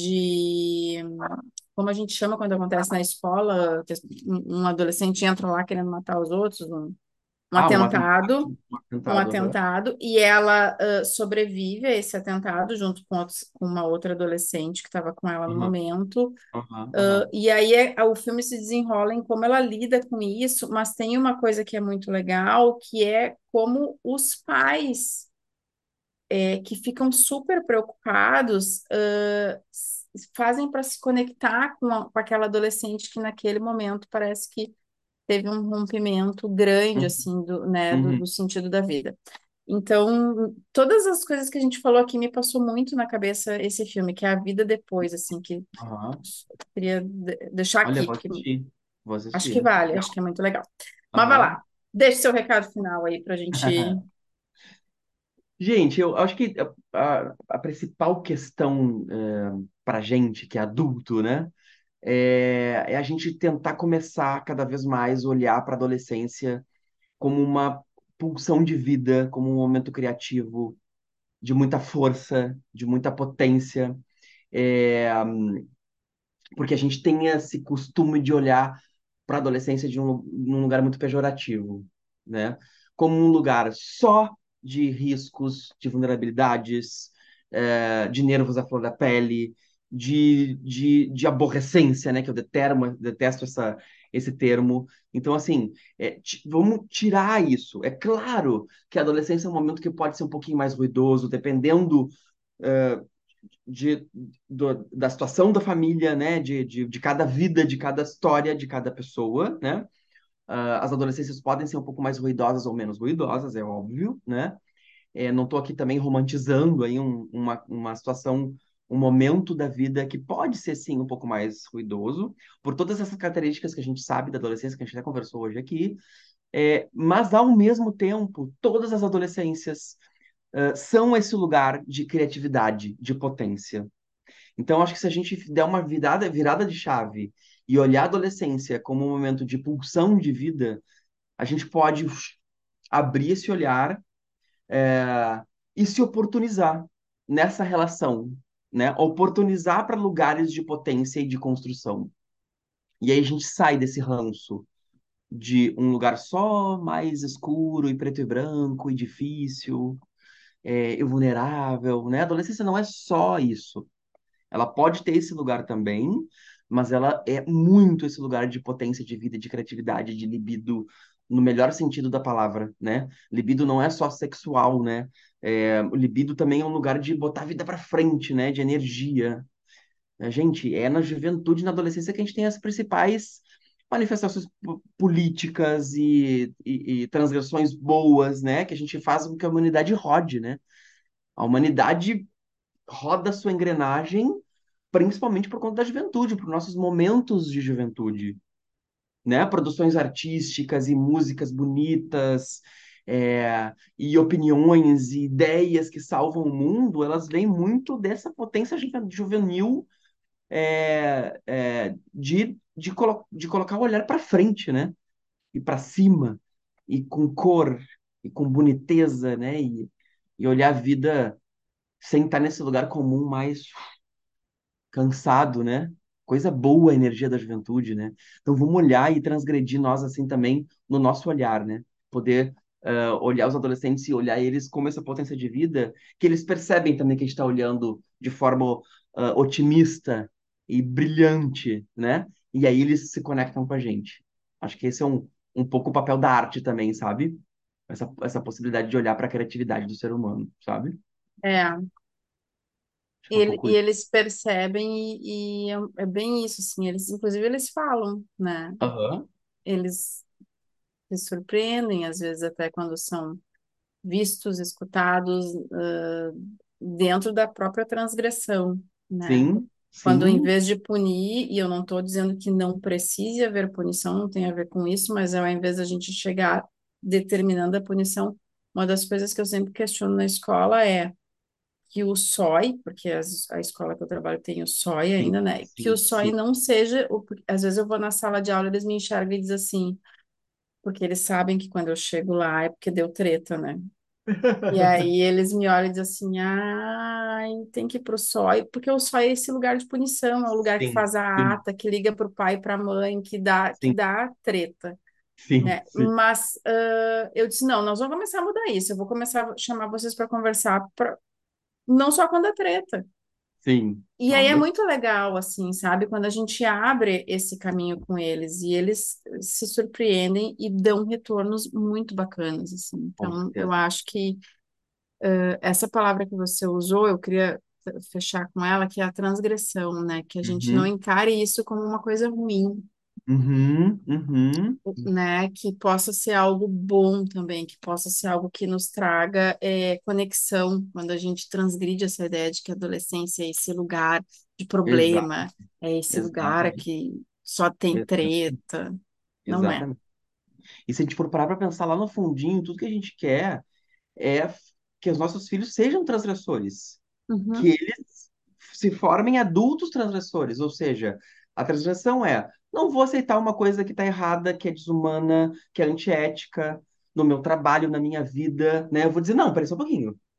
como a gente chama quando acontece na escola, que um adolescente entra lá querendo matar os outros, um Ah, um atentado. atentado, Um um atentado. Aham, atentado, e ela sobrevive a esse atentado junto com uma outra adolescente que estava com ela no aham, momento. aham, aham. E aí o filme se desenrola em como ela lida com isso, mas tem uma coisa que é muito legal, que é como os pais que ficam super preocupados fazem para se conectar com aquela adolescente que naquele momento parece que teve um rompimento grande Uhum, assim né, uhum, do sentido da vida. Então, todas as coisas que a gente falou aqui me passou muito na cabeça esse filme, que é A Vida Depois, assim, que eu aham. queria deixar Olha, aqui, vou porque assistir. Vou acho que assistir. vale, acho Legal. que é muito legal. Mas vai Aham. lá, deixe seu recado final aí pra gente. Gente, eu acho que a principal questão para gente que é adulto, né, é a gente tentar começar cada vez mais a olhar para a adolescência como uma pulsão de vida, como um momento criativo, de muita força, de muita potência, é, porque a gente tem esse costume de olhar para a adolescência num lugar muito pejorativo, né? Como um lugar só de riscos, de vulnerabilidades, de nervos à flor da pele, de aborrecência, né? Que eu detesto esse termo. Então, assim, vamos tirar isso. É claro que a adolescência é um momento que pode ser um pouquinho mais ruidoso, dependendo de, da situação da família, né? De cada vida, de cada história, de cada pessoa, né? As adolescências podem ser um pouco mais ruidosas ou menos ruidosas, é óbvio, né? Não estou aqui também romantizando aí uma situação, um momento da vida que pode ser, sim, um pouco mais ruidoso, por todas essas características que a gente sabe da adolescência, que a gente até conversou hoje aqui, mas, ao mesmo tempo, todas as adolescências são esse lugar de criatividade, de potência. Então, acho que se a gente der uma virada de chave e olhar a adolescência como um momento de pulsão de vida, a gente pode abrir esse olhar e se oportunizar nessa relação, né? Oportunizar para lugares de potência e de construção. E aí a gente sai desse ranço de um lugar só mais escuro e preto e branco e difícil, e vulnerável, né? A adolescência não é só isso. Ela pode ter esse lugar também, mas ela é muito esse lugar de potência de vida, de criatividade, de libido, no melhor sentido da palavra, né? Libido não é só sexual, né? O libido também é um lugar de botar a vida para frente, né? De energia. Gente, é na juventude e na adolescência que a gente tem as principais manifestações políticas e transgressões boas, né? Que a gente faz com que a humanidade rode, né? A humanidade roda sua engrenagem principalmente por conta da juventude, por nossos momentos de juventude, né? Produções artísticas e músicas bonitas, e opiniões e ideias que salvam o mundo, elas vêm muito dessa potência juvenil de colocar o olhar para frente, né? E para cima, e com cor, e com boniteza, né? E olhar a vida sem estar nesse lugar comum mais cansado, né? Coisa boa a energia da juventude, né? Então vamos olhar e transgredir nós assim também no nosso olhar, né? Poder olhar os adolescentes e olhar eles como essa potência de vida, que eles percebem também que a gente está olhando de forma otimista e brilhante, né? E aí eles se conectam com a gente. Acho que esse é um pouco o papel da arte também, sabe? Essa possibilidade de olhar para a criatividade do ser humano, sabe? É, Acho que é um pouco e isso. eles percebem e é bem isso, assim, eles, inclusive, eles falam, né? Aham. Eles se surpreendem, às vezes, até quando são vistos, escutados, dentro da própria transgressão, né? Sim, Quando, em sim. vez de punir, e eu não estou dizendo que não precise haver punição, não tem a ver com isso, mas ao invés da gente chegar determinando a punição, uma das coisas que eu sempre questiono na escola é que o SOI, porque a escola que eu trabalho tem o SOI Sim, ainda, né? Que o sim, SOI sim. não seja, às vezes eu vou na sala de aula, eles me enxergam e dizem assim, porque eles sabem que quando eu chego lá é porque deu treta, né? E aí eles me olham e dizem assim, ai, tem que ir pro SOI, porque o SOI é esse lugar de punição, é o lugar que Sim, faz a sim, ata, que liga pro pai e pra mãe, que sim, dá treta, sim, né? sim, Mas eu disse, não, nós vamos começar a mudar isso, eu vou começar a chamar vocês para conversar, não só quando é treta. sim. E aí é Nossa, muito legal, assim, sabe? Quando a gente abre esse caminho com eles e eles se surpreendem e dão retornos muito bacanas, assim. com Então, eu certeza. acho que essa palavra que você usou, eu queria fechar com ela, que é a transgressão, né? Que a gente não Uhum, encare isso como uma coisa ruim, uhum, uhum. né? Que possa ser algo bom também, que possa ser algo que nos traga conexão, quando a gente transgride essa ideia de que a adolescência é esse lugar de Exato, problema, é esse lugar exatamente, que só tem exatamente, treta. Não é. exatamente. E se a gente for parar para pensar lá no fundinho, tudo que a gente quer é que os nossos filhos sejam transgressores, que Uhum, eles se formem adultos transgressores, ou seja, a transgressão é, não vou aceitar uma coisa que está errada, que é desumana, que é antiética, no meu trabalho, na minha vida, né? Eu vou dizer, não, peraí só um pouquinho.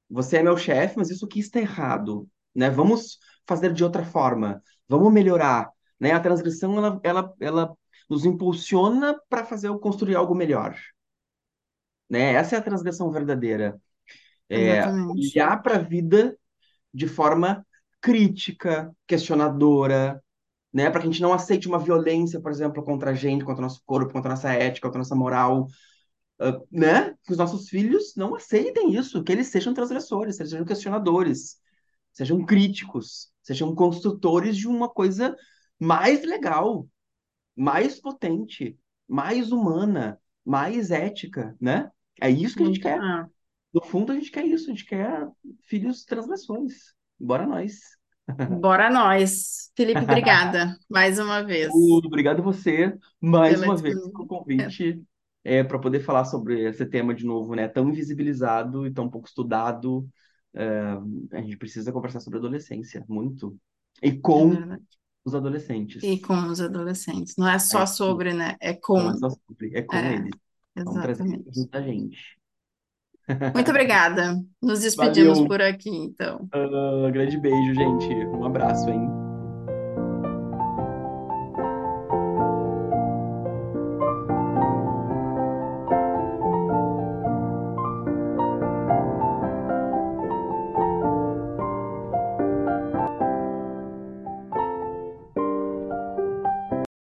Você é meu chefe, mas isso aqui está errado, né? Vamos fazer de outra forma. Vamos melhorar, né? A transgressão, ela nos impulsiona para fazer construir algo melhor, né? Essa é a transgressão verdadeira. É Exatamente. olhar para a vida de forma crítica, questionadora, né? Para que a gente não aceite uma violência, por exemplo, contra a gente, contra o nosso corpo, contra a nossa ética, contra a nossa moral, né? Que os nossos filhos não aceitem isso, que eles sejam transgressores, que eles sejam questionadores, sejam críticos, sejam construtores de uma coisa mais legal, mais potente, mais humana, mais ética, né? É isso que a gente Muito. quer. No fundo, a gente quer isso, a gente quer filhos transgressões. Bora nós. Bora nós. Felipe, obrigada mais uma vez Tudo, obrigado a você mais pela uma vez pelo disponibilidade. convite, para poder falar sobre esse tema de novo, né? Tão invisibilizado e tão pouco estudado. É, a gente precisa conversar sobre adolescência, muito. E É com verdade. os E adolescentes. com os adolescentes. Não é É só isso aí. sobre, né? É Não é com. só sobre, é com É, eles. Vamos trazer eles exatamente. junto da gente. Muito obrigada. Nos despedimos Valeu! por aqui, então. Grande beijo, gente. Um abraço, hein?